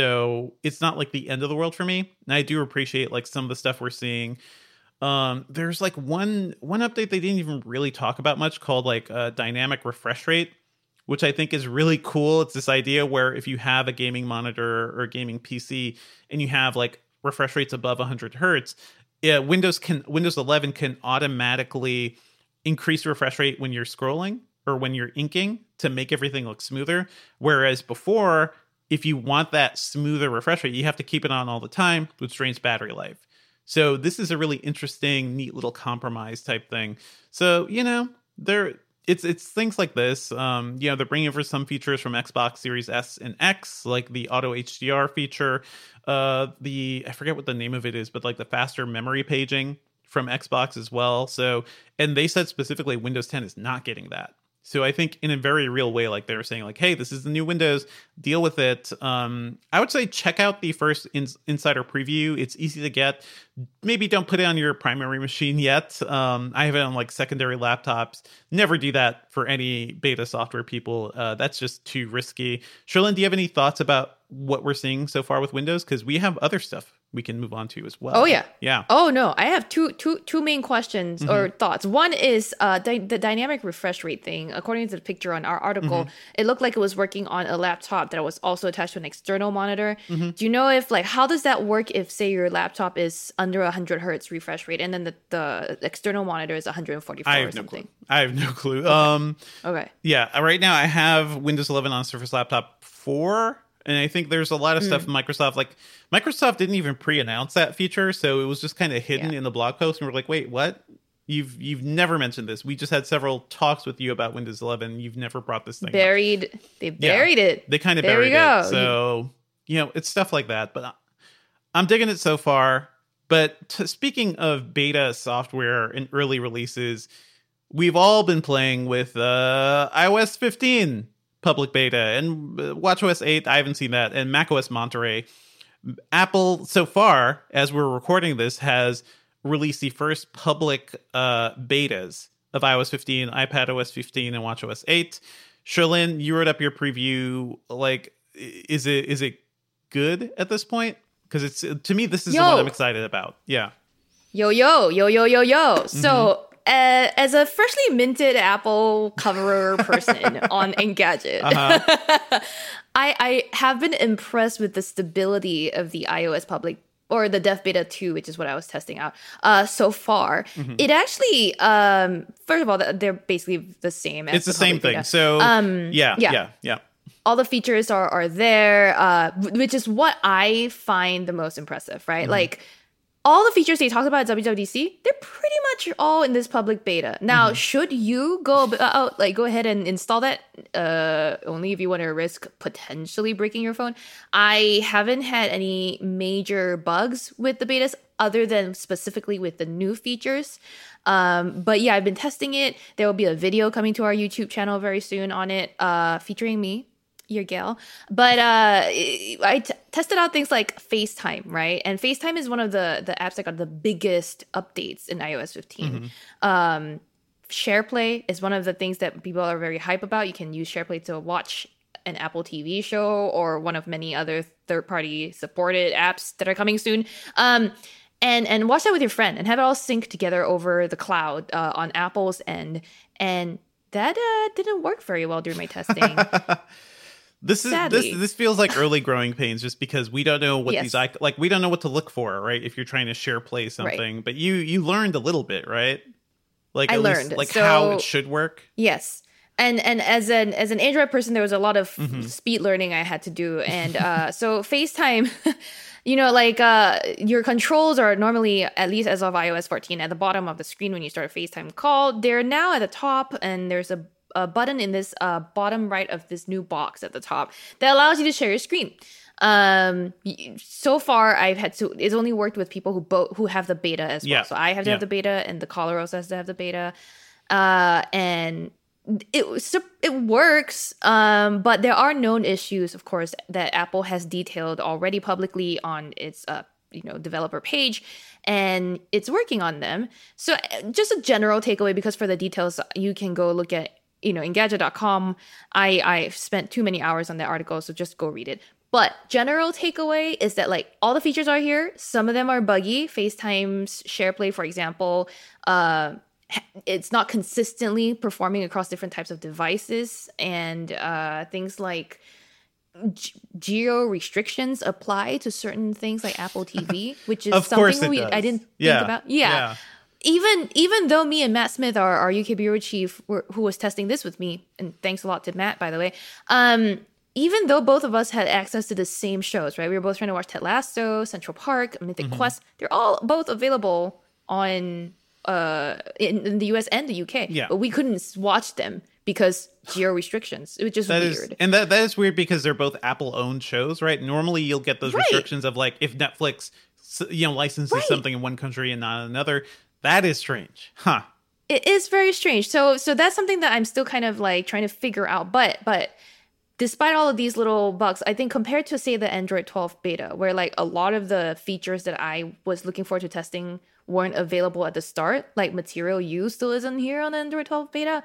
So it's not like the end of the world for me. And I do appreciate like some of the stuff we're seeing. Um, there's like one one update they didn't even really talk about much called like uh, dynamic refresh rate, which I think is really cool. It's this idea where if you have a gaming monitor or a gaming P C and you have like refresh rates above one hundred hertz, yeah, Windows can Windows eleven can automatically increase refresh rate when you're scrolling or when you're inking to make everything look smoother. Whereas before, if you want that smoother refresh rate, you have to keep it on all the time, which drains battery life. So this is a really interesting, neat little compromise type thing. So, you know, there it's it's things like this. Um, you know, they're bringing over some features from Xbox Series S and X, like the auto H D R feature, uh, the I forget what the name of it is, but like the faster memory paging from Xbox as well. So, and they said specifically Windows ten is not getting that. So I think in a very real way, like they were saying, like, hey, this is the new Windows, deal with it. Um, I would say check out the first in- insider preview. It's easy to get. Maybe don't put it on your primary machine yet. Um, I have it on like secondary laptops. Never do that for any beta software people. Uh, that's just too risky. Sherlyn, do you have any thoughts about what we're seeing so far with Windows? Because we have other stuff we can move on to as well. Oh yeah, yeah. Oh no, I have two, two, two main questions mm-hmm. or thoughts. One is uh, the, the dynamic refresh rate thing. According to the picture on our article, mm-hmm. it looked like it was working on a laptop that was also attached to an external monitor. Mm-hmm. Do you know if like how does that work if say your laptop is under one hundred hertz refresh rate and then the, the external monitor is one hundred forty-four I have or something? No clue. I have no clue. Okay. Um, okay. Yeah, right now I have Windows eleven on Surface Laptop four. And I think there's a lot of mm. stuff Microsoft, like Microsoft didn't even pre-announce that feature. So it was just kind of hidden yeah. in the blog post. And we're like, wait, what? You've you've never mentioned this. We just had several talks with you about Windows eleven. You've never brought this thing Buried. up. They buried yeah, it. They kind of buried it. So, you know, it's stuff like that. But I'm digging it so far. But t- speaking of beta software and early releases, we've all been playing with uh, i O S fifteen. Public beta and WatchOS eight. I haven't seen that, and macOS Monterey. Apple, so far, as we're recording this, has released the first public uh, betas of iOS fifteen, iPadOS fifteen, and watchOS eight. Cherlynn, you wrote up your preview. Like, is it is it good at this point? Because it's to me, this is Yo. the one I'm excited about. Yeah. Yo, yo, yo, yo, yo, yo. Mm-hmm. So, uh, as a freshly minted Apple coverer person on Engadget, uh-huh. I, I have been impressed with the stability of the iOS public, or the Dev Beta two, which is what I was testing out uh, so far. Mm-hmm. It actually, um, first of all, they're basically the same as It's the, the same thing. Beta. So, um, yeah, yeah, yeah, yeah. All the features are, are there, uh, which is what I find the most impressive, right? Mm-hmm. Like, all the features they talked about at W W D C, they're pretty much all in this public beta. Now, mm-hmm. should you go out, like go ahead and install that? Uh, only if you want to risk potentially breaking your phone. I haven't had any major bugs with the betas, other than specifically with the new features. Um, but yeah, I've been testing it. There will be a video coming to our YouTube channel very soon on it, uh, featuring me. Your gal. But uh, I t- tested out things like FaceTime, right? And FaceTime is one of the, the apps that got the biggest updates in iOS fifteen. Mm-hmm. Um, SharePlay is one of the things that people are very hype about. You can use SharePlay to watch an Apple T V show or one of many other third-party supported apps that are coming soon. Um, and and watch that with your friend and have it all sync together over the cloud uh, on Apple's end. And that uh, didn't work very well during my testing. This is Sadly. this this feels like early growing pains, just because we don't know what yes. these like we don't know what to look for, right? If you're trying to share play something, right. but you you learned a little bit, right? Like I at learned least, like so, how it should work. Yes, and and as an as an Android person, there was a lot of mm-hmm. speed learning I had to do, and uh, so FaceTime. You know, like uh, your controls are normally, at least as of iOS fourteen, at the bottom of the screen when you start a FaceTime call. They're now at the top, and there's a a button in this uh, bottom right of this new box at the top that allows you to share your screen. Um, so far, I've had to. It's only worked with people who both who have the beta as yeah. well. So I have to yeah. have the beta, and the caller also has to have the beta. Uh, and it it works. Um, but there are known issues, of course, that Apple has detailed already publicly on its uh you know developer page, and it's working on them. So just a general takeaway, because for the details, you can go look at. You know, Engadget dot com, I, I spent too many hours on that article, so just go read it. But general takeaway is that, like, all the features are here. Some of them are buggy. FaceTime's SharePlay, for example, uh, it's not consistently performing across different types of devices. And uh, things like g- geo restrictions apply to certain things like Apple T V, which is of something we does. I didn't yeah. think about. Yeah. yeah. Even even though me and Matt Smith, our, our U K bureau chief, were, who was testing this with me, and thanks a lot to Matt, by the way, um, even though both of us had access to the same shows, right? We were both trying to watch Ted Lasso, Central Park, Mythic mm-hmm. Quest. They're all both available on uh, in, in the U S and the U K. Yeah. But we couldn't watch them because geo restrictions. It was just that weird. Is, and that that is weird because they're both Apple-owned shows, right? Normally, you'll get those right. restrictions of, like, if Netflix, you know, licenses right. something in one country and not another. That is strange. Huh. It is very strange. So so that's something that I'm still kind of like trying to figure out. But but despite all of these little bugs, I think compared to, say, the Android twelve beta, where like a lot of the features that I was looking forward to testing weren't available at the start, like Material You still isn't here on the Android twelve beta.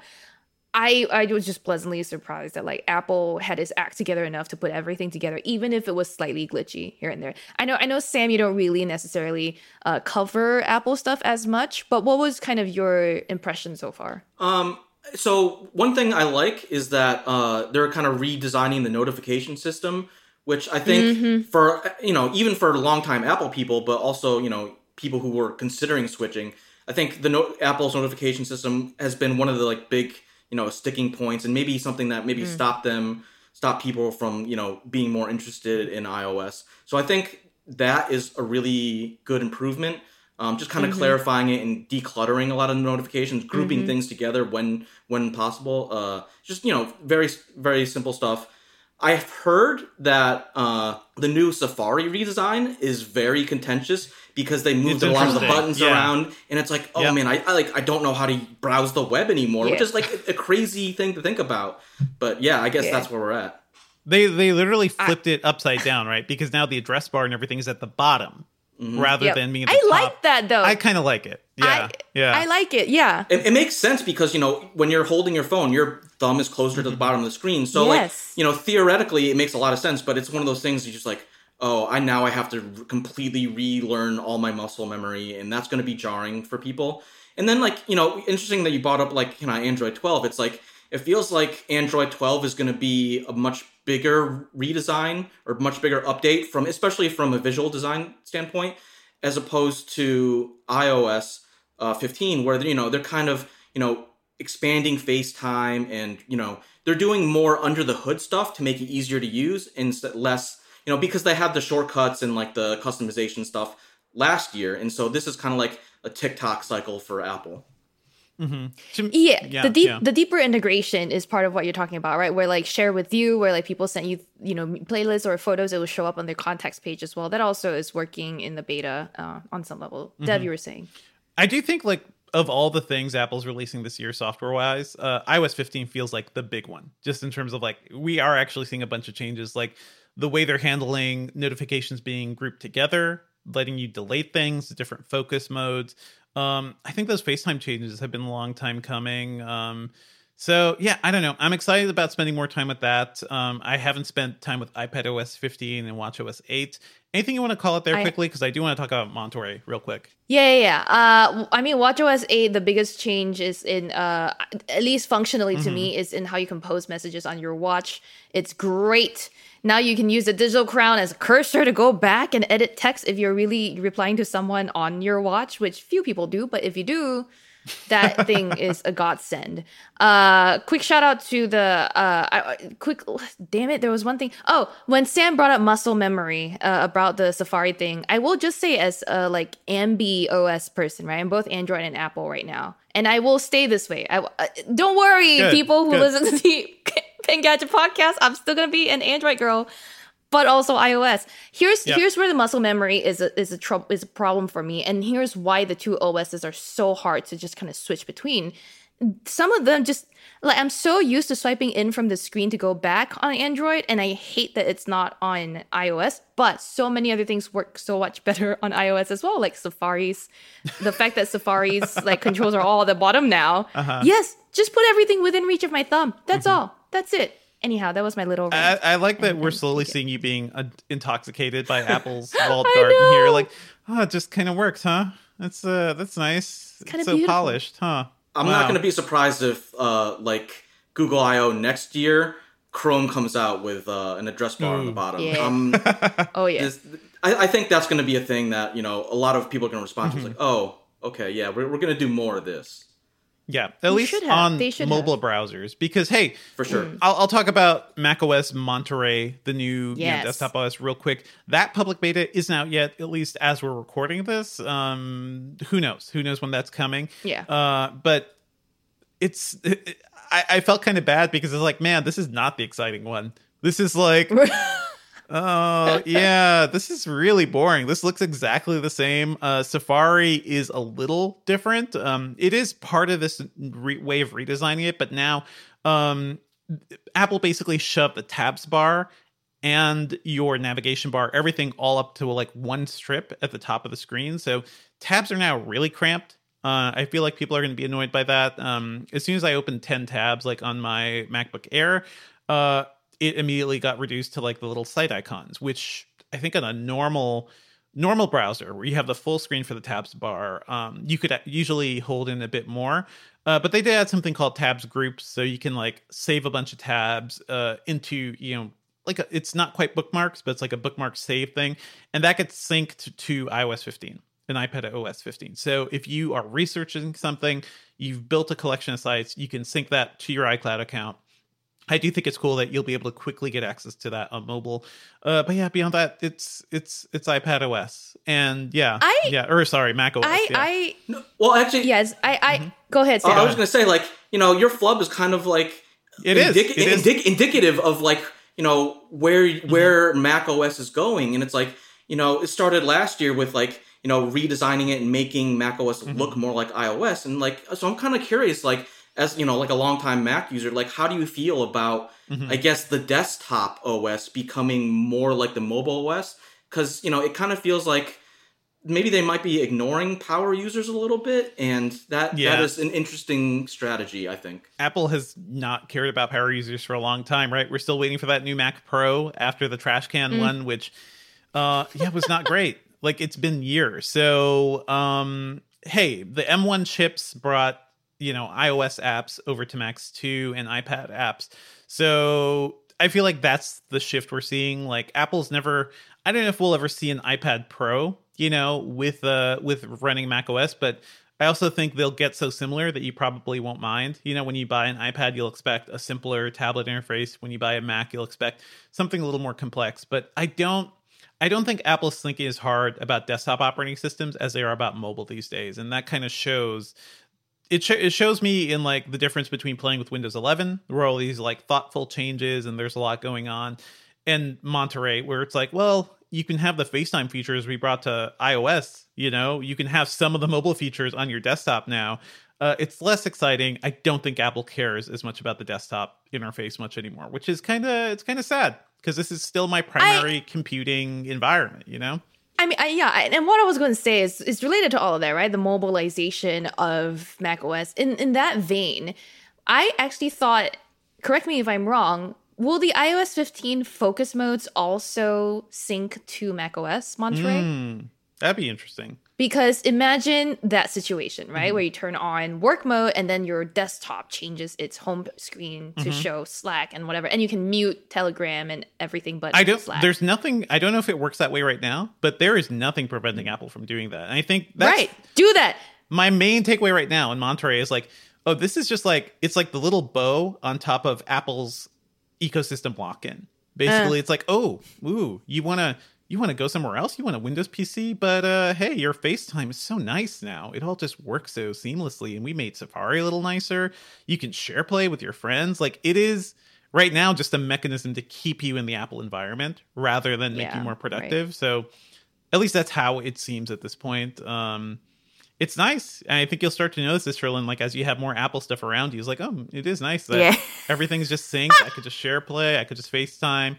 I, I was just pleasantly surprised that like Apple had its act together enough to put everything together, even if it was slightly glitchy here and there. I know, I know, Sam, you don't really necessarily uh, cover Apple stuff as much, but what was kind of your impression so far? Um, so one thing I like is that uh, they're kind of redesigning the notification system, which I think mm-hmm. for, you know, even for longtime Apple people, but also, you know, people who were considering switching, I think the no- Apple's notification system has been one of the like big, you know, sticking points, and maybe something that maybe mm. stop them, stop people from, you know, being more interested in iOS. So I think that is a really good improvement. Um, just kind of mm-hmm. clarifying it and decluttering a lot of notifications, grouping mm-hmm. things together when when possible. Uh, just, you know, very, very simple stuff. I've heard that uh, the new Safari redesign is very contentious because they moved a lot of the buttons yeah. around, and it's like, oh yep. man, I, I like I don't know how to browse the web anymore, yeah. which is like a, a crazy thing to think about. But yeah, I guess yeah. that's where we're at. They they literally flipped I, it upside down, right? Because now the address bar and everything is at the bottom mm-hmm. rather yep. than being at the I top. I like that, though. I kind of like it. Yeah, I, yeah. I like it, yeah. It, it makes sense because, you know, when you're holding your phone, your thumb is closer mm-hmm. to the bottom of the screen. So, yes. like, you know, theoretically, it makes a lot of sense. But it's one of those things you just like, oh, I now I have to re- completely relearn all my muscle memory. And that's going to be jarring for people. And then, like, you know, interesting that you brought up, like, you know, Android twelve. It's like, it feels like Android twelve is going to be a much bigger redesign or much bigger update from, especially from a visual design standpoint, as opposed to iOS uh, fifteen, where, you know, they're kind of, you know, expanding FaceTime and, you know, they're doing more under the hood stuff to make it easier to use and less, you know, because they have the shortcuts and like the customization stuff last year. And so this is kind of like a TikTok cycle for Apple. Mm-hmm. Yeah, yeah, the deep, yeah. the deeper integration is part of what you're talking about, right? Where like share with you, where like people send you, you know, playlists or photos, it will show up on their contacts page as well. That also is working in the beta uh, on some level. Mm-hmm. Dev, you were saying. I do think like of all the things Apple's releasing this year software wise, uh, iOS fifteen feels like the big one, just in terms of like we are actually seeing a bunch of changes, like the way they're handling notifications being grouped together, letting you delete things, different focus modes. Um, I think those FaceTime changes have been a long time coming. Um, so yeah, I don't know. I'm excited about spending more time with that. Um, I haven't spent time with iPadOS fifteen and watchOS eight. Anything you want to call it there I, quickly? Because I do want to talk about Monterey real quick. Yeah, yeah, yeah. Uh, I mean, watchOS eight, the biggest change is in, uh, at least functionally to mm-hmm. me, is in how you compose messages on your watch. It's great. Now you can use the digital crown as a cursor to go back and edit text if you're really replying to someone on your watch, which few people do. But if you do, that thing is a godsend. Uh, quick shout out to the uh, I, quick. Damn it, there was one thing. Oh, when Sam brought up muscle memory uh, about the Safari thing, I will just say as a like Ambi O S person, right? I'm both Android and Apple right now, and I will stay this way. I uh, don't worry, good, people who good. listen to the Engadget podcast. I'm still gonna be an Android girl, but also iOS. Here's yep. here's where the muscle memory is a, is a trouble is a problem for me, and here's why the two O Ss are so hard to just kind of switch between. Some of them just like I'm so used to swiping in from the screen to go back on Android, and I hate that it's not on iOS. But so many other things work so much better on iOS as well, like Safari's. The fact that Safari's like controls are all at the bottom now. Uh-huh. Yes, just put everything within reach of my thumb. That's mm-hmm. all. That's it. Anyhow, that was my little. I, I like that and, we're slowly seeing you being uh, intoxicated by Apple's walled garden here. Like, oh, it just kind of works, huh? That's uh, that's nice. It's, it's so beautiful. Polished, huh? I'm wow. not going to be surprised if, uh, like Google I O next year, Chrome comes out with uh, an address bar mm. on the bottom. Yeah. Um, oh yeah. This, I, I think that's going to be a thing that you know a lot of people are going to respond mm-hmm. to. It's like, oh, okay, yeah, we're we're going to do more of this. Yeah, at we least on mobile have. browsers. Because, hey, for sure, mm. I'll, I'll talk about macOS Monterey, the new yes. you know, desktop O S, real quick. That public beta isn't out yet, at least as we're recording this. Um, who knows? Who knows when that's coming? Yeah. Uh, but it's, it, I, I felt kind of bad because it's like, man, this is not the exciting one. This is like... Oh, yeah, this is really boring. This looks exactly the same. Uh, Safari is a little different. Um, it is part of this re- way of redesigning it, but now um, Apple basically shoved the tabs bar and your navigation bar, everything all up to like one strip at the top of the screen. So tabs are now really cramped. Uh, I feel like people are going to be annoyed by that. Um, as soon as I open ten tabs, like on my MacBook Air, uh, it immediately got reduced to like the little site icons, which I think on a normal normal browser where you have the full screen for the tabs bar, um, you could usually hold in a bit more. Uh, but they did add something called tabs groups, so you can like save a bunch of tabs uh, into, you know, like a, it's not quite bookmarks, but it's like a bookmark save thing, and that gets synced to iOS fifteen and iPadOS fifteen. So if you are researching something, you've built a collection of sites, you can sync that to your iCloud account. I do think it's cool that you'll be able to quickly get access to that on mobile. Uh, but yeah, beyond that, it's it's it's iPadOS and yeah, I, yeah, or sorry, macOS. I, yeah. I no, well, actually, yes, I, I mm-hmm. go ahead. Sarah. Uh, I was going to say, like, you know, your flub is kind of like it indic- is, it indic- is indicative of like you know where where mm-hmm. macOS is going, and it's like you know it started last year with like you know redesigning it and making macOS mm-hmm. look more like iOS, and like so I'm kind of curious, like. as you know, like a longtime Mac user, like how do you feel about, mm-hmm. I guess, the desktop O S becoming more like the mobile O S? Because, you know, it kind of feels like maybe they might be ignoring power users a little bit, and that yeah. that is an interesting strategy, I think. Apple has not cared about power users for a long time, right? We're still waiting for that new Mac Pro after the trash can mm. one, which, uh, yeah, was not great. Like, it's been years. So, um, hey, the M one chips brought, you know, iOS apps over to Macs too, and iPad apps. So I feel like that's the shift we're seeing. Like, Apple's never, I don't know if we'll ever see an iPad Pro, you know, with uh with running macOS, but I also think they'll get so similar that you probably won't mind. You know, when you buy an iPad, you'll expect a simpler tablet interface. When you buy a Mac, you'll expect something a little more complex. But I don't I don't think Apple's thinking as hard about desktop operating systems as they are about mobile these days. And that kind of shows it, sh- it shows me in like the difference between playing with Windows eleven, where all these like thoughtful changes and there's a lot going on, and Monterey, where it's like, well, you can have the FaceTime features we brought to iOS, you know, you can have some of the mobile features on your desktop now. Uh, it's less exciting. I don't think Apple cares as much about the desktop interface much anymore, which is kind of, it's kind of sad because this is still my primary I, computing environment, you know? I mean, I, yeah, and what I was going to say is, is related to all of that, right? The mobilization of macOS. In, in that vein, I actually thought, correct me if I'm wrong, will the iOS fifteen focus modes also sync to macOS, Monterey? Mm, that'd be interesting. Because imagine that situation, right? Mm-hmm. Where you turn on work mode and then your desktop changes its home screen to mm-hmm. show Slack and whatever. And you can mute Telegram and everything but I don't, Slack. There's nothing, I don't know if it works that way right now, but there is nothing preventing Apple from doing that. And I think that's... Right, do that! My main takeaway right now in Monterey is like, oh, this is just like, it's like the little bow on top of Apple's ecosystem lock-in. Basically, uh. it's like, oh, ooh, you want to you want to go somewhere else? You want a Windows P C? But uh, hey, your FaceTime is so nice now. It all just works so seamlessly, and we made Safari a little nicer. You can share play with your friends. Like, it is right now just a mechanism to keep you in the Apple environment rather than make yeah, you more productive. Right. So at least that's how it seems at this point. Um, It's nice. And I think you'll start to notice this, Sherlyn, like as you have more Apple stuff around you. It's like, oh, it is nice that yeah. everything's just synced. I could just share play. I could just FaceTime.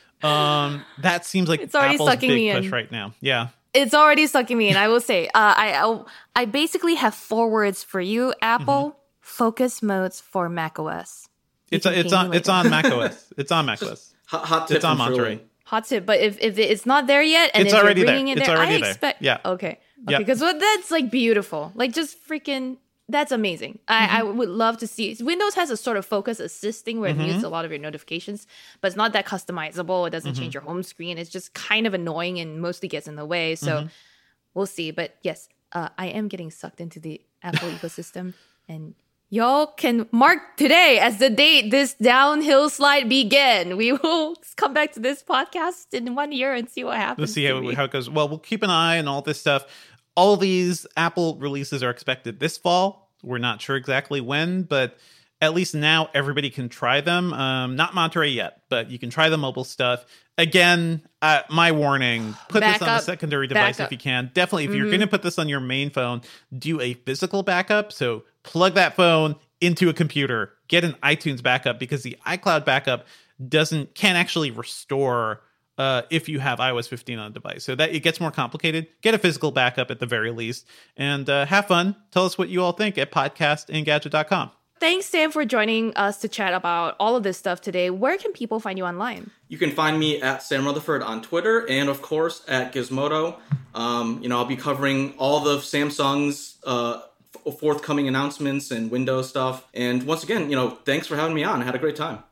Um, that seems like it's already Apple's sucking big me push in. right now. Yeah. It's already sucking me in. I will say, uh, I, I I basically have four words for you, Apple. Mm-hmm. Focus modes for macOS. You it's a, it's on it's on macOS. It's on macOS. Hot, hot tip. It's on Monterey. Hot tip. But if, if it's not there yet, and it's if already you're bringing there. it It's there, already I there. expect. Yeah. Okay. Okay. Because yep. well, that's like beautiful. Like just freaking. That's amazing. I, mm-hmm. I would love to see. Windows has a sort of focus assisting where it mm-hmm. mutes a lot of your notifications, but it's not that customizable. It doesn't mm-hmm. change your home screen. It's just kind of annoying and mostly gets in the way. So mm-hmm. we'll see. But yes, uh, I am getting sucked into the Apple ecosystem. And y'all can mark today as the date this downhill slide began. We will come back to this podcast in one year and see what happens. We'll see how, how it goes. Well, we'll keep an eye on all this stuff. All these Apple releases are expected this fall. We're not sure exactly when, but at least now everybody can try them. Um, not Monterey yet, but you can try the mobile stuff. Again, uh, my warning, put back this on up, a secondary device if you can. Definitely, if mm-hmm. you're going to put this on your main phone, do a physical backup. So plug that phone into a computer, get an iTunes backup, because the iCloud backup doesn't can't actually restore Uh, if you have i O S fifteen on a device. So that it gets more complicated. Get a physical backup at the very least. And uh, have fun. Tell us what you all think at podcast engadget dot com. Thanks, Sam, for joining us to chat about all of this stuff today. Where can people find you online? You can find me at Sam Rutherford on Twitter and, of course, at Gizmodo. Um, you know, I'll be covering all the Samsung's uh, f- forthcoming announcements and Windows stuff. And once again, you know, thanks for having me on. I had a great time.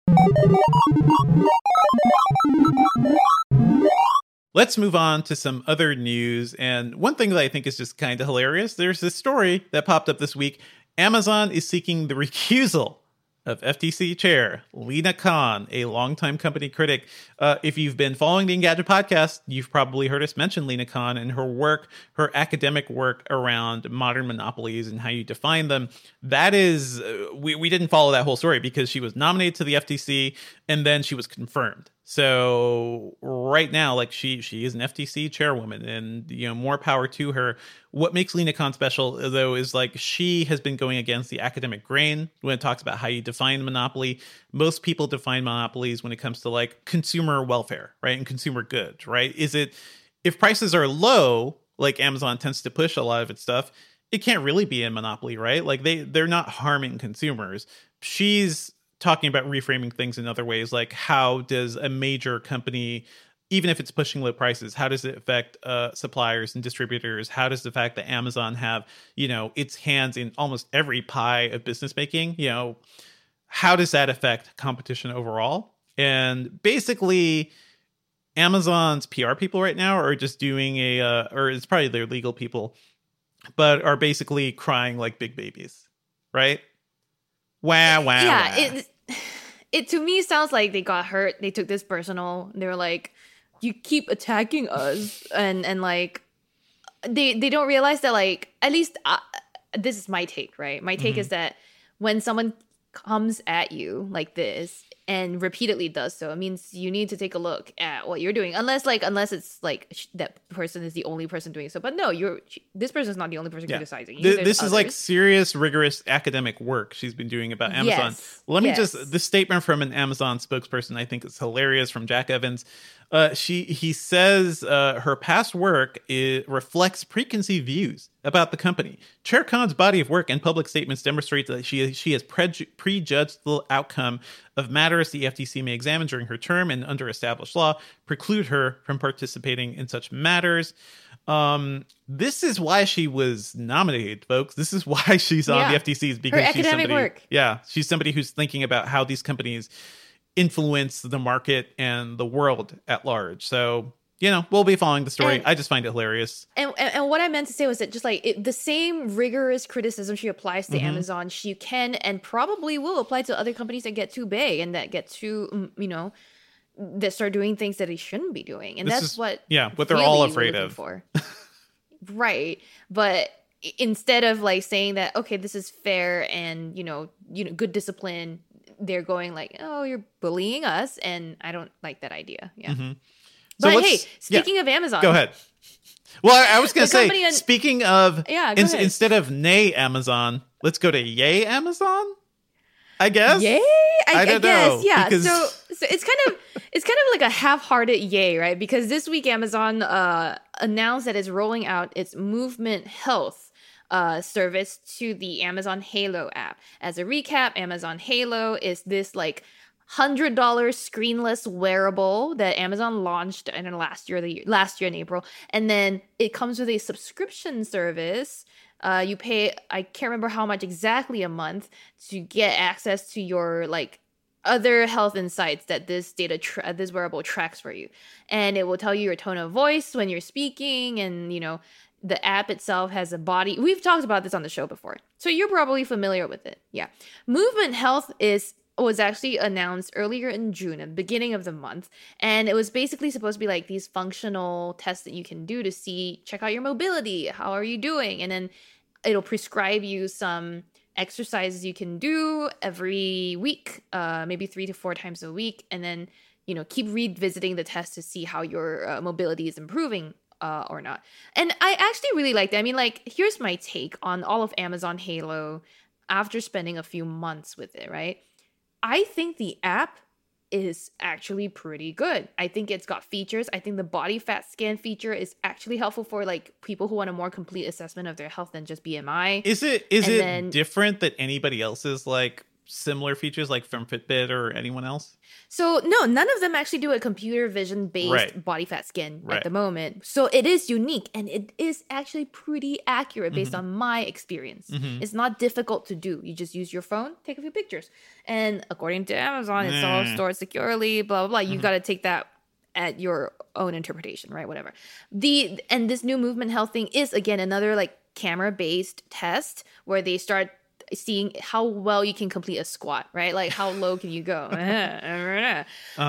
Let's move on to some other news. And one thing that I think is just kind of hilarious, there's this story that popped up this week. Amazon is seeking the recusal of F T C chair Lina Khan, a longtime company critic. Uh, if you've been following the Engadget podcast, you've probably heard us mention Lina Khan and her work, her academic work around modern monopolies and how you define them. That is, uh, we, we didn't follow that whole story because she was nominated to the F T C and then she was confirmed. So right now, like she she is an F T C chairwoman, and you know, more power to her. What makes Lina Khan special, though, is like she has been going against the academic grain when it talks about how you define monopoly. Most people define monopolies when it comes to like consumer welfare, right, and consumer goods, right? Is it if prices are low, like Amazon tends to push a lot of its stuff, it can't really be a monopoly, right? Like they they're not harming consumers. She's talking about reframing things in other ways, like how does a major company, even if it's pushing low prices, how does it affect uh, suppliers and distributors? How does the fact that Amazon have, you know, its hands in almost every pie of business making, you know, how does that affect competition overall? And basically, Amazon's P R people right now are just doing a, uh, or it's probably their legal people, but are basically crying like big babies, right? Wow, wow. Yeah, wow. it it to me sounds like they got hurt. They took this personal. They were like, "You keep attacking us," and and like they they don't realize that like at least uh, this is my take, right? My take Mm-hmm. is that when someone comes at you like this and repeatedly does so, it means you need to take a look at what you're doing. Unless like unless it's like sh- that person is the only person doing so. But no, you're this person is not the only person Yeah. criticizing you. Th- There's this is like others. serious, rigorous academic work she's been doing about Amazon. Yes, Let me yes. just, this statement from an Amazon spokesperson, I think is hilarious, from Jack Evans. Uh, she He says uh, her past work it reflects preconceived views about the company. Chair Khan's body of work and public statements demonstrate that she she has preju- prejudged the outcome of matters the F T C may examine during her term, and under established law preclude her from participating in such matters. Um, this is why she was nominated, folks. This is why she's on Yeah. the F T C, is because Her she's academic somebody. work. Yeah, she's somebody who's thinking about how these companies influence the market and the world at large. So, you know, we'll be following the story. And- I just find it hilarious. And, and and what I meant to say was that just like it, the same rigorous criticism she applies to Mhm. Amazon, she can and probably will apply to other companies that get too big and that get too, mm, you know, that start doing things that they shouldn't be doing. And This that's is- what yeah, what they're all really we're afraid looking of. for. Right. But i- instead of like saying that, okay, this is fair and, you know, you know, good discipline, they're going like, oh, you're bullying us. And I don't like that idea. Yeah. Mhm. So But what's- hey, yeah, speaking of Amazon. go ahead. Well, I, I was going The to say, company on- speaking of, Yeah, go in- ahead. instead of nay Amazon, let's go to yay Amazon, I guess. Yay! I, I I, don't guess, know, yeah. because- So, so it's kind of it's kind of like a half-hearted yay, right? Because this week Amazon uh, announced that it's rolling out its Movement Health uh, service to the Amazon Halo app. As a recap, Amazon Halo is this like hundred dollar screenless wearable that Amazon launched in last year, the last year in April, and then it comes with a subscription service. Uh, you pay, I can't remember how much exactly a month to get access to your like other health insights that this data, tra- this wearable tracks for you. And it will tell you your tone of voice when you're speaking. And, you know, the app itself has a body. We've talked about this on the show before, so you're probably familiar with it. Yeah. Movement Health is was actually announced earlier in June, at the beginning of the month. And it was basically supposed to be like these functional tests that you can do to see, check out your mobility. How are you doing? And then it'll prescribe you some exercises you can do every week, uh, maybe three to four times a week. And then, you know, keep revisiting the test to see how your uh, mobility is improving uh, or not. And I actually really like that. I mean, like, here's my take on all of Amazon Halo after spending a few months with it, right? I think the app is actually pretty good. I think it's got features. I think the body fat scan feature is actually helpful for like people who want a more complete assessment of their health than just B M I. Is it is And it then- different than anybody else's like similar features, like from Fitbit or anyone else? So no, none of them actually do a computer vision based Right. body fat scan Right. at the moment. So it is unique and it is actually pretty accurate based Mhm. on my experience. Mhm. It's not difficult to do. You just use your phone, take a few pictures. And according to Amazon, it's all Nah. stored securely, blah blah blah. You Mhm. got to take that at your own interpretation, right? Whatever. The and this new Movement Health thing is again another like camera based test where they start seeing how well you can complete a squat, right? Like how low can you go? Uh,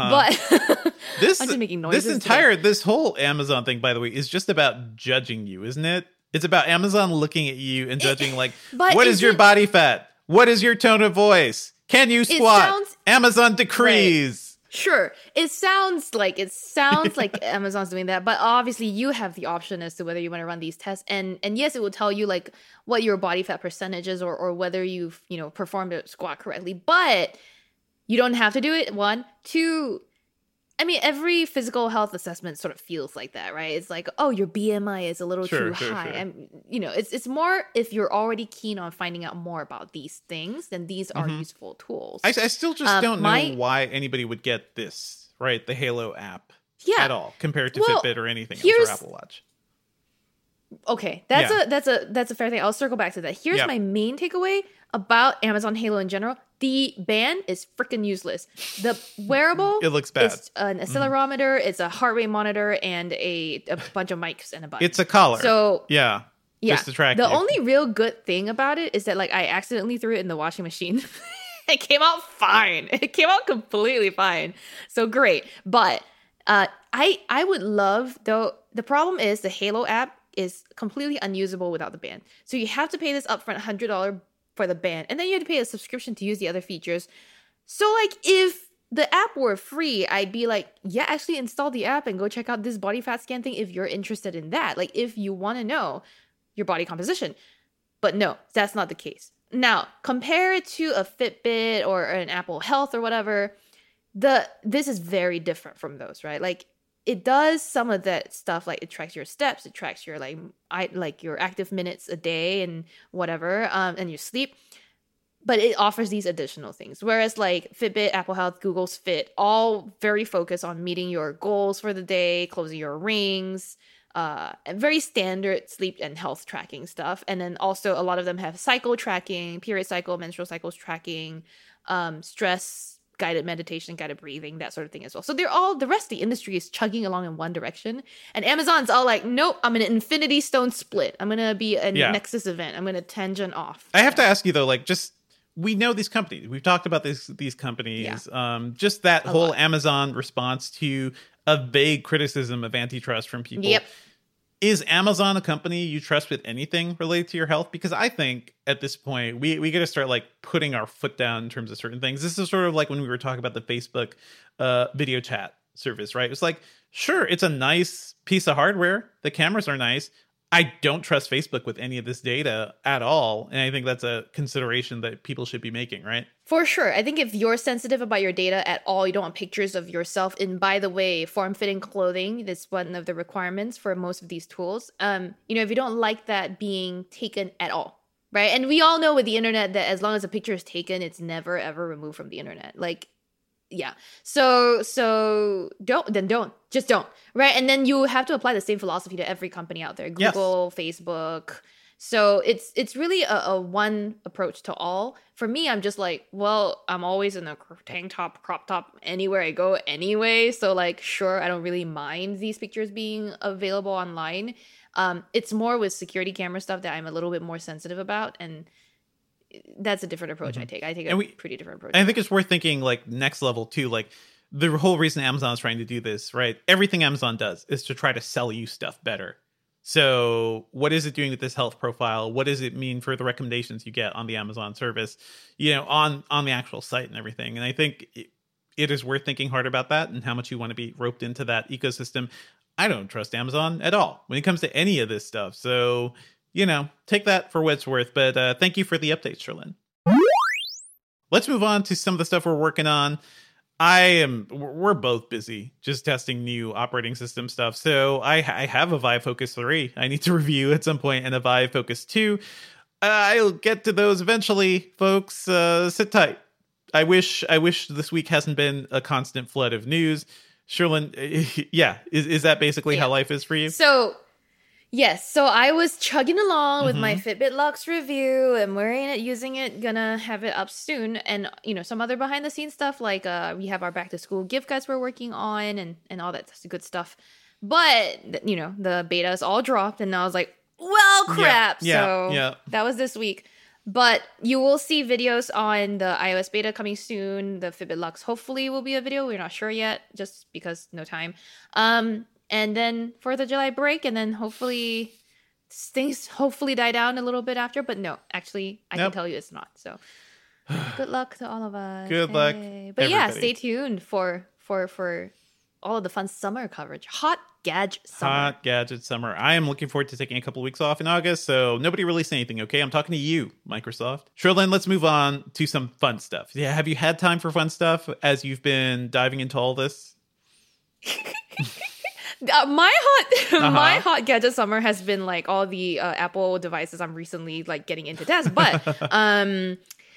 But this I'm just making noises this today. entire this whole Amazon thing, by the way, is just about judging you, isn't it? It's about Amazon looking at you and judging, like, but what is, is your it- body fat? What is your tone of voice? Can you squat? sounds- Amazon decrees. Sure. It sounds like it sounds like Amazon's doing that, but obviously you have the option as to whether you want to run these tests. And and yes, it will tell you like what your body fat percentage is or or whether you've, you know, performed a squat correctly. But you don't have to do it. One, two, I mean, every physical health assessment sort of feels like that, right? It's like, oh, your B M I is a little Sure, too sure, high. sure. And you know, it's it's more if you're already keen on finding out more about these things, then these are useful tools. I, I still just Um, don't know my- why anybody would get this, right? The Halo app Yeah. at all compared to Well, Fitbit or anything else here's- or Apple Watch. Okay, that's Yeah. a that's a that's a fair thing. I'll circle back to that. Here's Yeah. my main takeaway about Amazon Halo in general. The band is freaking useless. The wearable It looks bad. is an accelerometer, it's a heart rate monitor, and a, a bunch of mics and a button. It's a collar. So yeah. yeah, Just to track the you. only real good thing about it is that like I accidentally threw it in the washing machine. It came out fine. It came out completely fine. So great. But uh, I I would love though. The problem is the Halo app is completely unusable without the band. So you have to pay this upfront one hundred dollars for the band, and then you have to pay a subscription to use the other features. So like if the app were free, I'd be like, yeah, actually install the app and go check out this body fat scan thing if you're interested in that. Like if you want to know your body composition. But no, that's not the case. Now, compare it to a Fitbit or an Apple Health or whatever. The this is very different from those, right? Like it does some of that stuff, like it tracks your steps, it tracks your like I like your active minutes a day and whatever, um, and your sleep. But it offers these additional things. Whereas like Fitbit, Apple Health, Google's Fit, all very focused on meeting your goals for the day, closing your rings, uh, and very standard sleep and health tracking stuff. And then also a lot of them have cycle tracking, period cycle, menstrual cycles tracking, um, stress, guided meditation, guided breathing, that sort of thing as well. So they're all, the rest of the industry is chugging along in one direction. And Amazon's all like, nope, I'm an Infinity Stone split. I'm going to be a Yeah. Nexus event. I'm going to tangent off. I have to ask you though, like, just we know these companies. We've talked about these these companies. Um, just that A whole lot. Amazon response to a vague criticism of antitrust from people. Yep. Is Amazon a company you trust with anything related to your health? Because I think at this point we we got to start like putting our foot down in terms of certain things. This is sort of like when we were talking about the Facebook uh, video chat service, right? It's like, sure, it's a nice piece of hardware. The cameras are nice. I don't trust Facebook with any of this data at all. And I think that's a consideration that people should be making, right? For sure. I think if you're sensitive about your data at all, you don't want pictures of yourself. And by the way, form-fitting clothing is one of the requirements for most of these tools. Um, you know, if you don't like that being taken at all, right? And we all know with the internet that as long as a picture is taken, it's never ever removed from the internet. Like, yeah. So so don't then don't just don't, right? And then you have to apply the same philosophy to every company out there, Yes. Google, Facebook. So it's it's really a, a one approach to all. For me, I'm just like, well, I'm always in a cr- tank top, crop top anywhere I go anyway. So like, sure, I don't really mind these pictures being available online. Um, it's more with security camera stuff that I'm a little bit more sensitive about, and that's a different approach I take. I take a And we- pretty different approach. And I think it's worth thinking like next level too. Like the whole reason Amazon is trying to do this, right? Everything Amazon does is to try to sell you stuff better. So what is it doing with this health profile? What does it mean for the recommendations you get on the Amazon service, you know, on, on the actual site and everything? And I think it, it is worth thinking hard about that and how much you want to be roped into that ecosystem. I don't trust Amazon at all when it comes to any of this stuff. So, you know, take that for what it's worth. But uh, thank you for the update, Sherlyn. Let's move on to some of the stuff we're working on. I am, we're both busy just testing new operating system stuff. So I, I have a Vive Focus three I need to review at some point, and a Vive Focus two. Uh, I'll get to those eventually, folks. Uh, sit tight. I wish, I wish this week hasn't been a constant flood of news. Sherlyn, yeah, is, is that basically Yeah. how life is for you? So, yes. So I was chugging along with Mm-hmm. my Fitbit Lux review and wearing it, using it, gonna have it up soon. And, you know, some other behind the scenes stuff, like uh, we have our back to school gift guides we're working on and, and all that good stuff. But, you know, the beta is all dropped and I was like, well, crap. yeah, so yeah. that was this week. But you will see videos on the iOS beta coming soon. The Fitbit Lux hopefully will be a video. We're not sure yet, just because no time. Um, and then fourth of July break, and then hopefully things hopefully die down a little bit after. But no, actually, I Yep. can tell you it's not. So good luck to all of us. Good luck, Hey. But yeah, everybody. stay tuned for for for all of the fun summer coverage. Hot Gadget Summer. Hot Gadget Summer. I am looking forward to taking a couple of weeks off in August, so nobody released anything, okay? I'm talking to you, Microsoft. Sherlyn, let's move on to some fun stuff. Yeah, have you had time for fun stuff as you've been diving into all this? Uh, my hot Uh-huh. my hot gadget summer has been like all the uh, Apple devices I'm recently like getting into test. But um,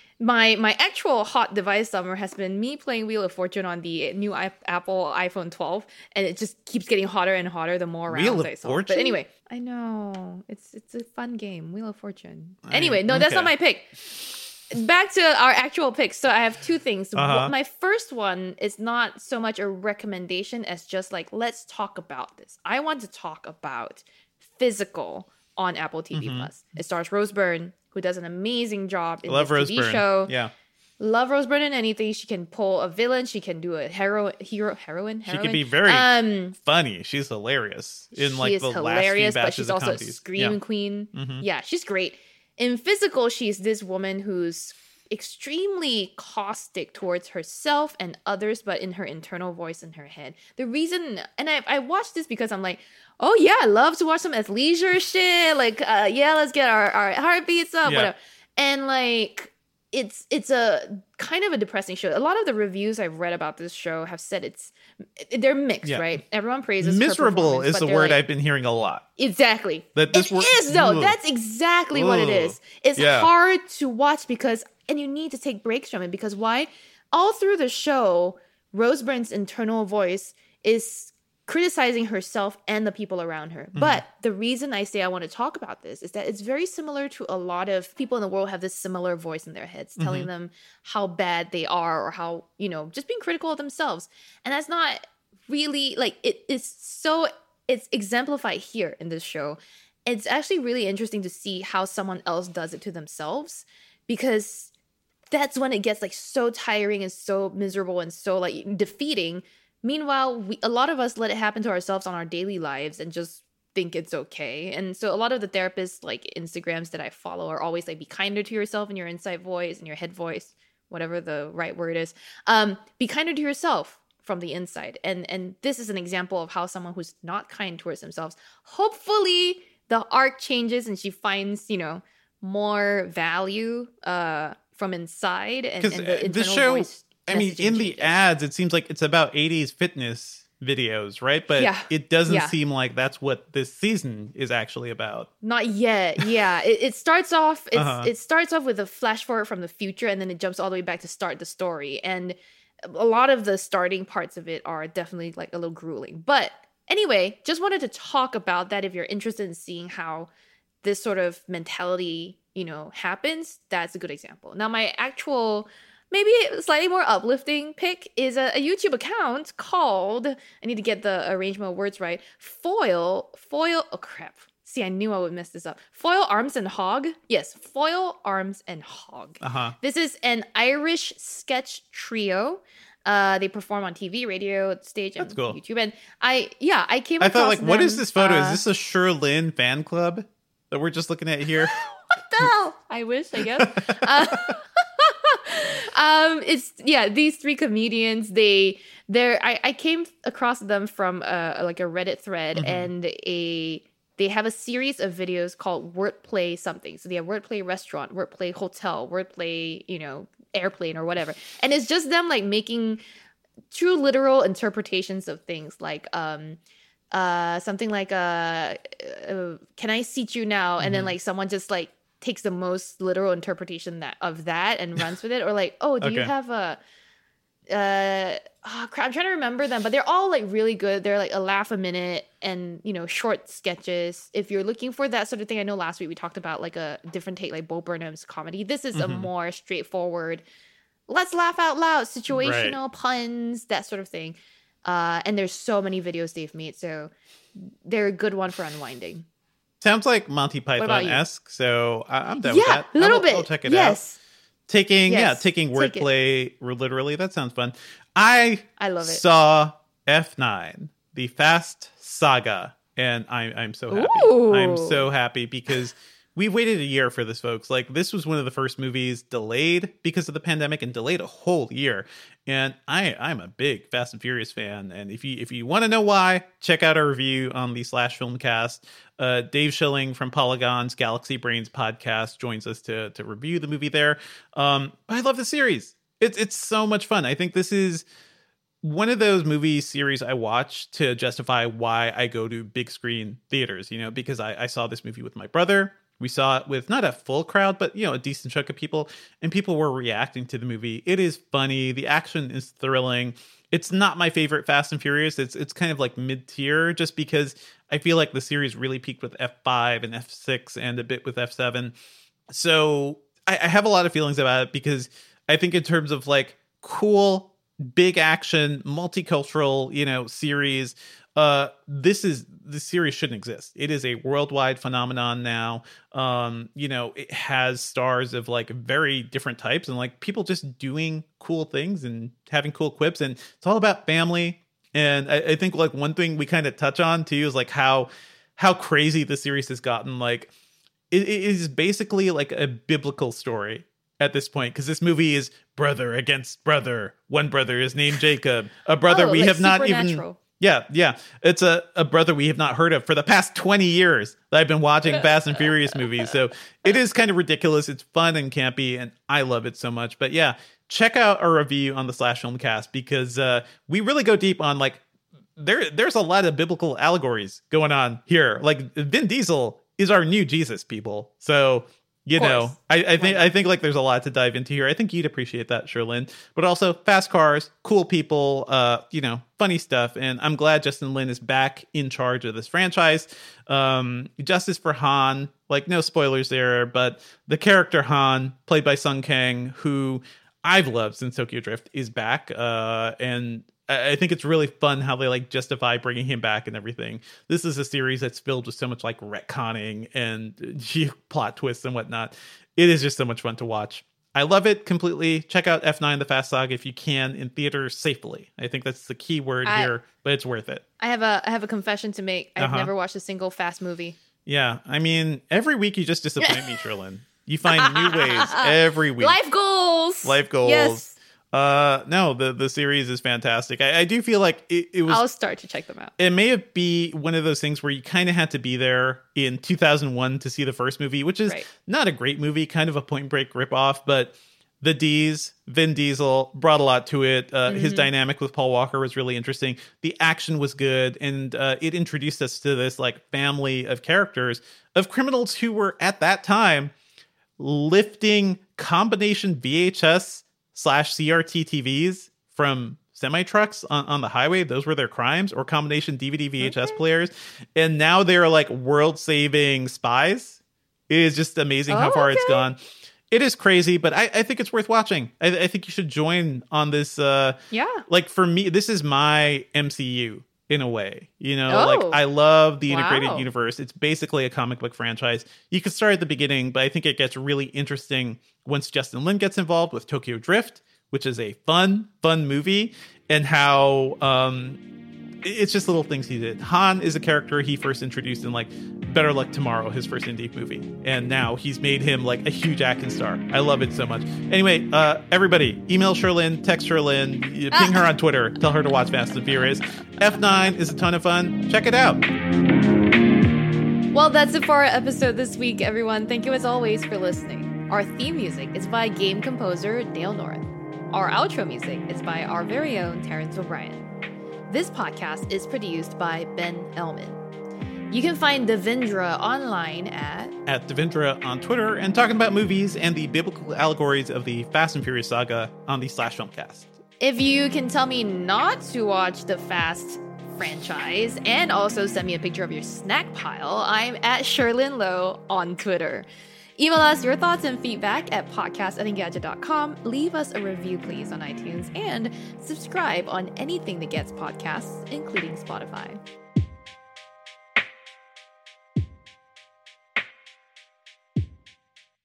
my my actual hot device summer has been me playing Wheel of Fortune on the new I- Apple iPhone twelve, and it just keeps getting hotter and hotter the more rounds Wheel of I solve. Fortune? But anyway, I know it's it's a fun game, Wheel of Fortune. Anyway, no, that's okay. not my pick. Back to our actual picks. So I have two things. Uh-huh. My first one is not so much a recommendation as just like, let's talk about this. I want to talk about Physical on Apple T V Mhm. Plus. It stars Rose Byrne, who does an amazing job in Love this Rose T V Byrne. show. Yeah. Love Rose Byrne in anything. She can pull a villain. She can do a hero, hero, heroine. She heroine. can be very um, funny. She's hilarious in she like is the hilarious, last few but batches she's of also a comedies. scream Yeah. queen. Mhm. Yeah, she's great. In Physical, she's this woman who's extremely caustic towards herself and others, but in her internal voice in her head. The reason, and I, I watched this because I'm like, oh yeah, I love to watch some athleisure shit. Like, uh, yeah, let's get our, our heartbeats up, Yeah. whatever. And like, it's it's a kind of a depressing show. A lot of the reviews I've read about this show have said it's they're mixed, Yeah. right? Everyone praises her Miserable performance, is but the they're word like, I've been hearing a lot. Exactly. That this it word- is though. Ugh. That's exactly what it Ugh. is. It's Yeah. hard to watch because, and you need to take breaks from it because why? All through the show, Rose Byrne's internal voice is criticizing herself and the people around her. Mm-hmm. But the reason I say I want to talk about this is that it's very similar to a lot of people in the world have this similar voice in their heads telling Mm-hmm. them how bad they are or how, you know, just being critical of themselves. And that's not really like it is so it's exemplified here in this show. It's actually really interesting to see how someone else does it to themselves because that's when it gets like so tiring and so miserable and so like defeating. Meanwhile, we, a lot of us let it happen to ourselves on our daily lives and just think it's okay. And so a lot of the therapists like Instagrams that I follow are always like, be kinder to yourself in your inside voice and your head voice, whatever the right word is. Um, be kinder to yourself from the inside. And and this is an example of how someone who's not kind towards themselves, hopefully the arc changes and she finds, you know, more value uh, from inside and, Because and the the internal show, voice. I mean, messaging in the changes. ads, it seems like it's about eighties fitness videos, right? But Yeah. it doesn't Yeah. seem like that's what this season is actually about. Not yet. Yeah, it, it starts off. It's Uh-huh. it starts off with a flash forward from the future, and then it jumps all the way back to start the story. And a lot of the starting parts of it are definitely like a little grueling. But anyway, just wanted to talk about that. If you're interested in seeing how this sort of mentality, you know, happens, that's a good example. Now, my actual maybe slightly more uplifting pick is a, a YouTube account called, I need to get the arrangement of words right, Foil, Foil, oh crap. See, I knew I would mess this up. Foil Arms and Hog. Yes, Foil Arms and Hog. Uh-huh. This is an Irish sketch trio. Uh, they perform on T V, radio, stage, and That's cool. YouTube. And I, yeah, I came I across thought, like, what is them, this photo? uh, is this a Sherlyn fan club that we're just looking at here? What the hell? I wish, I guess. uh, um, it's yeah. These three comedians, they they're I, I came across them from uh like a Reddit thread, Mhm. and a they have a series of videos called Wordplay something. So they have Wordplay restaurant, Wordplay hotel, Wordplay you know airplane or whatever, and it's just them like making true literal interpretations of things like um. Uh, something like uh, uh, can I seat you now? And then Mhm. like someone just like takes the most literal interpretation that of that and runs with it, or like, oh, do you Okay. have a uh oh, crap, I'm trying to remember them, but they're all like really good. They're like a laugh a minute and you know short sketches. If you're looking for that sort of thing, I know last week we talked about like a different take, like Bo Burnham's comedy. This is a Mhm. more straightforward, let's laugh out loud, situational puns, that sort of thing. Uh, and there's so many videos they've made, so they're a good one for unwinding. Sounds like Monty about you? Python-esque, so I- I'm down with Yeah, that. a little I'll, bit. I'll check it yes, out. Taking, yeah, Yes, taking take it. wordplay literally. That sounds fun. I I love it. saw F nine, the Fast Saga, and I, I'm so happy. Ooh. I'm so happy because we waited a year for this, folks. Like, this was one of the first movies delayed because of the pandemic and delayed a whole year. And I, I'm a big Fast and Furious fan. And if you if you want to know why, check out our review on the Slash Filmcast. Uh, Dave Schilling from Polygon's Galaxy Brains podcast joins us to to review the movie there. Um, I love the series. It's it's so much fun. I think this is one of those movie series I watch to justify why I go to big screen theaters, you know, because I, I saw this movie with my brother. We saw it with not a full crowd, but, you know, a decent chunk of people, and people were reacting to the movie. It is funny. The action is thrilling. It's not my favorite Fast and Furious. It's it's kind of like mid-tier, just because I feel like the series really peaked with F five and F six and a bit with F seven. So I, I have a lot of feelings about it, because I think in terms of like cool, big action, multicultural, you know, series, uh, this is the series shouldn't exist. It is a worldwide phenomenon now. Um, you know, it has stars of like very different types, and like people just doing cool things and having cool quips, and it's all about family. And I, I think like one thing we kind of touch on too is like how how crazy the series has gotten. Like it, it is basically like a biblical story at this point, because this movie is brother against brother. One brother is named Jacob, a brother oh, we like have not even yeah yeah it's a, a brother we have not heard of for the past twenty years that I've been watching Fast and Furious movies. So it is kind of ridiculous. It's fun and campy, and I love it so much. But yeah, check out our review on the Slash Filmcast, because uh we really go deep on like there there's a lot of biblical allegories going on here. Like Vin Diesel is our new Jesus, people. So You know, I, I think I think like there's a lot to dive into here. I think you'd appreciate that, Sherlyn. But also fast cars, cool people, uh, you know, funny stuff. And I'm glad Justin Lin is back in charge of this franchise. Um, justice for Han, like no spoilers there, but the character Han, played by Sung Kang, who I've loved since Tokyo Drift, is back. Uh, and I think it's really fun how they like justify bringing him back and everything. This is a series that's filled with so much like retconning and plot twists and whatnot. It is just so much fun to watch. I love it completely. Check out F nine The Fast Saga if you can, in theaters safely. I think that's the key word I, here, but it's worth it. I have a I have a confession to make. I've uh-huh. never watched a single Fast movie. Yeah, I mean, every week you just disappoint me, Sherlyn. You find new ways every week. Life goals. Life goals. Yes. Uh, no, the, the series is fantastic. I, I do feel like it, it was... I'll start to check them out. It may have be one of those things where you kind of had to be there in two thousand one to see the first movie, which is right. not a great movie, kind of a Point Break ripoff, but the D's, Vin Diesel, brought a lot to it. Uh, mm-hmm. His dynamic with Paul Walker was really interesting. The action was good, and uh, it introduced us to this like family of characters, of criminals who were, at that time, lifting combination V H S slash C R T T Vs from semi trucks on, on the highway. Those were their crimes, or combination D V D V H S okay. players. And now they're like world saving spies. It is just amazing oh, how far okay. it's gone. It is crazy, but I, I think it's worth watching. I, I think you should join on this. Uh, yeah. Like for me, this is my M C U in a way, you know, oh. like I love the integrated wow. universe. It's basically a comic book franchise. You could start at the beginning, but I think it gets really interesting once Justin Lin gets involved with Tokyo Drift, which is a fun, fun movie, and how um, it's just little things he did. Han is a character he first introduced in like Better Luck Tomorrow, his first indie movie, and now he's made him like a huge action star. I love it so much. Anyway, uh, everybody, email Sherlyn, text Sherlyn, ping ah. her on Twitter, tell her to watch Fast and Furious. F nine is a ton of fun. Check it out. Well, that's it for our episode this week, everyone. Thank you as always for listening. Our theme music is by game composer Dale North. Our outro music is by our very own Terrence O'Brien. This podcast is produced by Ben Ellman. You can find Devindra online at... At Devindra on Twitter, and talking about movies and the biblical allegories of the Fast and Furious saga on the Slash Filmcast. If you can tell me not to watch the Fast franchise and also send me a picture of your snack pile, I'm at Sherlyn Lowe on Twitter. Email us your thoughts and feedback at podcast at engadget dot com. Leave us a review, please, on iTunes, and subscribe on anything that gets podcasts, including Spotify.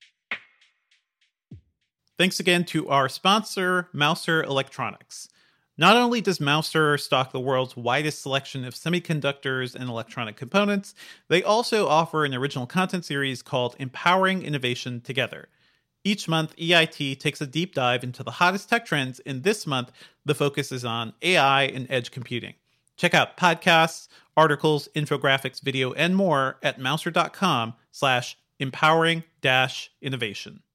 Thanks again to our sponsor, Mouser Electronics. Not only does Mouser stock the world's widest selection of semiconductors and electronic components, they also offer an original content series called Empowering Innovation Together. Each month, E I T takes a deep dive into the hottest tech trends, and this month, the focus is on A I and edge computing. Check out podcasts, articles, infographics, video, and more at mouser.com slash empowering dash innovation.